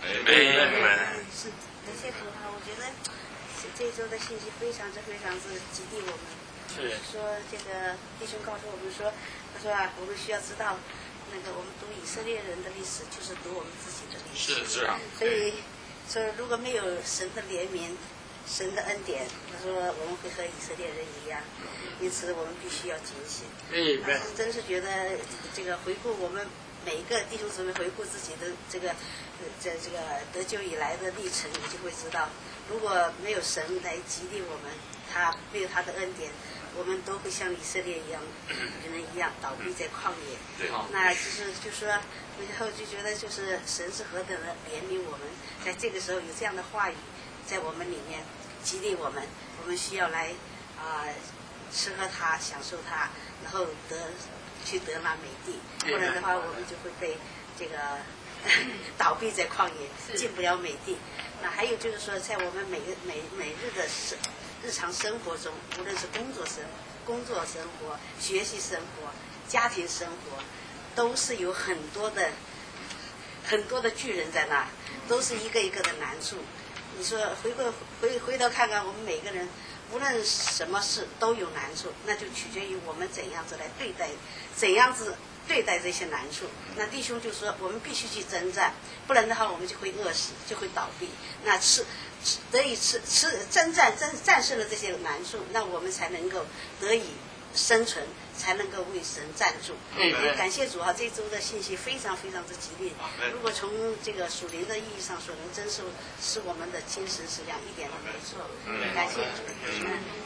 谢主我觉得这一周的信息非常之激励我们。说这个弟兄告诉我们说，他说我们需要知道，那个我们读以色列人的历史，就是读我们自己的历史。 是。 所以说，如果没有神的怜悯、神的恩典，他说我们会和以色列人一样。因此，我们必须要警醒。真是觉得这个回顾我们每一个弟兄姊妹回顾自己的这个得救以来的历程，你就会知道，如果没有神来激励我们，他没有他的恩典，我们都会像以色列人一样倒闭在旷野。那就说，然后就觉得就是神是何等的怜悯我们，在这个时候有这样的话语在我们里面激励我们，我们需要来吃喝它，享受它，然后去得那美地，不然的话我们就会被这个倒闭在旷野，进不了美地。那还有就是说，在我们每日的日常生活中，无论是工作生活、学习生活、家庭生活，都是有很多的巨人在那，都是一个一个的难处。你说回头看看，我们每个人无论什么事都有难处，那就取决于我们怎样子来对待这些难处。那弟兄就说，我们必须去征战，不然的话我们就会饿死，就会倒闭。那战胜了这些难处，那我们才能够得以生存，才能够为神站住。感谢主这周的信息非常之激励。如果从这个属灵的意义上说，能真是我们的精神食粮，一点都没错。感谢主。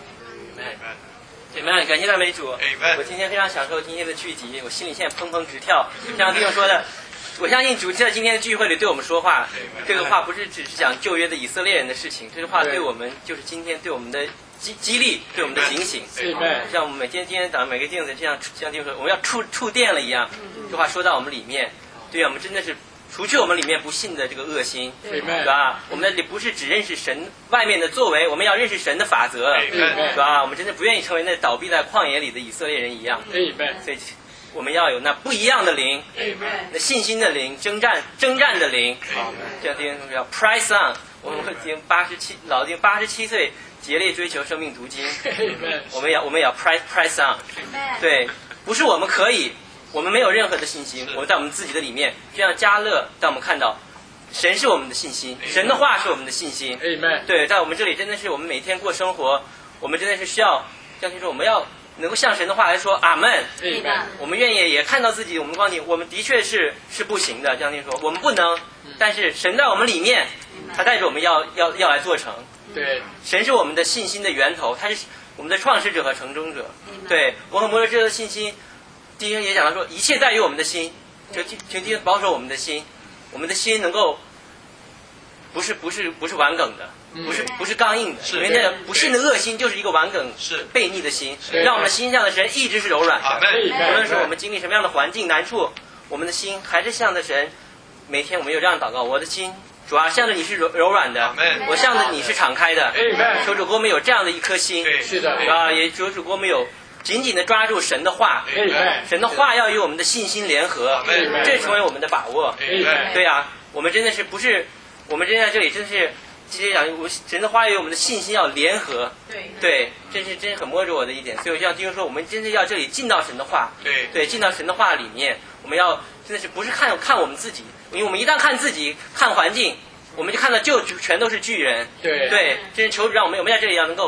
Amen， 感谢赞美主。我今天非常享受今天的聚集，我心里现在砰砰直跳。像弟兄说的，我相信主在今天的聚会里对我们说话，这个话不是只是讲旧约的以色列人的事情，这句话对我们就是今天对我们的激励，对我们的警醒。像我们今天早上每个镜子像弟兄说，我们要触电了一样，这话说到我们里面，对我们真的是除去我们里面不信的这个恶心，对吧？我们不是只认识神外面的作为，我们要认识神的法则，对吧？我们真的不愿意成为那倒闭在旷野里的以色列人一样，所以我们要有那不一样的灵，那信心的灵，征战的灵。这样听叫 press on， 我们老丁87岁竭力追求生命读经，我们要 press on， 对，不是我们可以。我们没有任何的信心，我们在我们自己的里面，就像加勒，让我们看到，神是我们的信心，神的话是我们的信心。对，在我们这里真的是我们每天过生活，我们真的是需要，像听说我们要能够向神的话来说阿们。我们愿意也看到自己，我们光景，我们的确是不行的。像听说我们不能，但是神在我们里面，他带着我们要来做成。对，神是我们的信心的源头，他是我们的创始者和成终者。对，我和摩尔这个信心。弟兄也讲到说，一切在于我们的心，就请弟兄保守我们的心，我们的心能够不是顽梗的，不是刚硬的，因为那个不信的恶心就是一个顽梗悖逆的心，让我们心向的神一直是柔软的。无论是我们经历什么样的环境难处，我们的心还是向着神。每天我们有这样祷告，我的心主啊，向着你是柔软的，我向着你是敞开的。求主给我们有这样的一颗心，是的啊，也求主给我们有。紧紧地抓住神的话，神的话要与我们的信心联合，这成为我们的把握。对啊，我们真的是不是，我们真在这里真是，直接讲神的话与我们的信心要联合。对，真是很摸着我的一点。所以我像弟兄说，我们真的要这里进到神的话，对，进到神的话里面，我们要真的是不是看我们自己，因为我们一旦看自己、看环境，我们就看到就全都是巨人。对，真是求主让我们在这里要能够。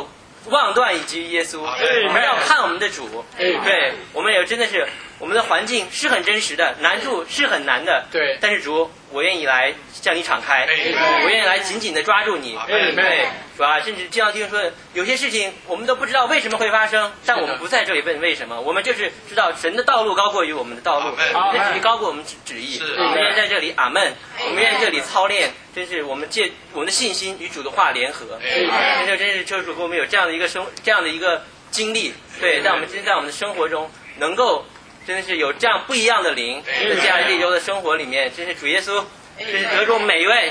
妄断以及耶稣，我们要看我们的主。对，我们也真的是，我们的环境是很真实的，难处是很难的。 对， 但是主，我愿意来向你敞开，我愿意来紧紧的抓住你。对，主啊，甚至这样听说，有些事情我们都不知道为什么会发生，但我们不在这里问为什么，我们就是知道神的道路高过于我们的道路，神的旨意高过我们旨意。我们愿意在这里阿门，我们愿意在这里操练，真是我们借我们的信心与主的话联合。真是求主给我们有这样的一个经历，对，让我们真在我们的生活中能够真的是有这样不一样的灵，在这样一周的生活里面，真是主耶稣，真是得着每一位。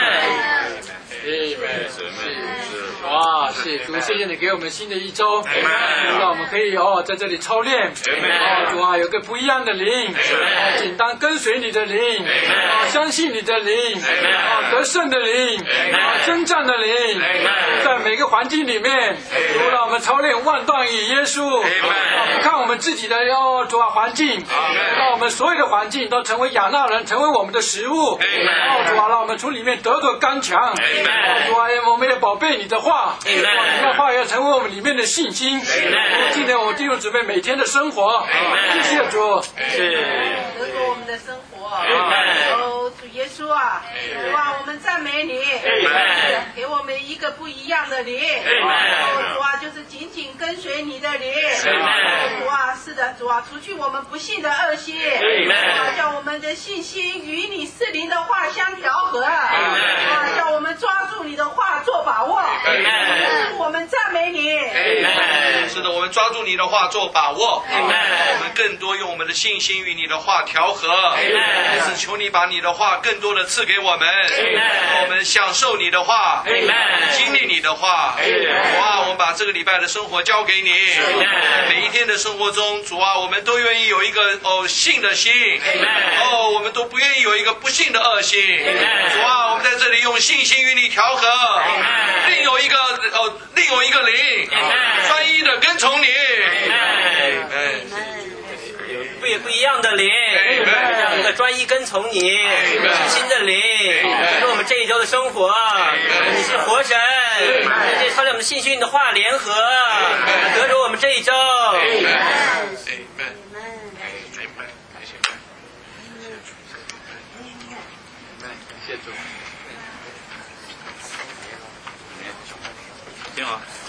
哇，谢谢主，谢谢你给我们新的一周，让我们可以在这里操练。主啊，有个不一样的灵，仅当跟随你的灵，相信你的灵，得胜的灵，征战的灵，在每个环境里面，主让我们操练万段以耶稣。看我们自己的主啊环境，让我们所有的环境都成为亚纳人，成为我们的食物。主啊，让我们从里面得着刚强。主啊，我们也宝贝你的话，你的话要成为我们里面的信心。今天我们弟兄姊妹每天的生活，谢谢主， 得着我们的生活。主耶稣啊，主啊，我们赞美你，给我们一个不一样的灵。主啊，就是紧紧跟随你的灵。主啊，是的，主啊，除去我们不信的恶心，主啊，叫我们的信心与你圣灵的话相调和。主啊，叫我们抓住你的话做把握。我们赞美你。 是的，我们抓住你的话做把握。我们更多用我们的信心与你的话调和。也是求你把你的话更多的赐给我们，我们享受你的话，经历你的话。主啊，我们把这个礼拜的生活交给你，每一天的生活中，主啊，我们都愿意有一个信的心，我们都不愿意有一个不信的恶心。主啊，我们在这里用信心与你调和，另有一个灵，专一的跟从你。 不一样的灵，一个专一跟从你，新的灵，是我们这一周的生活。你是活神，这操练我们的信心，你的话联合，得着我们这一周。 挺好。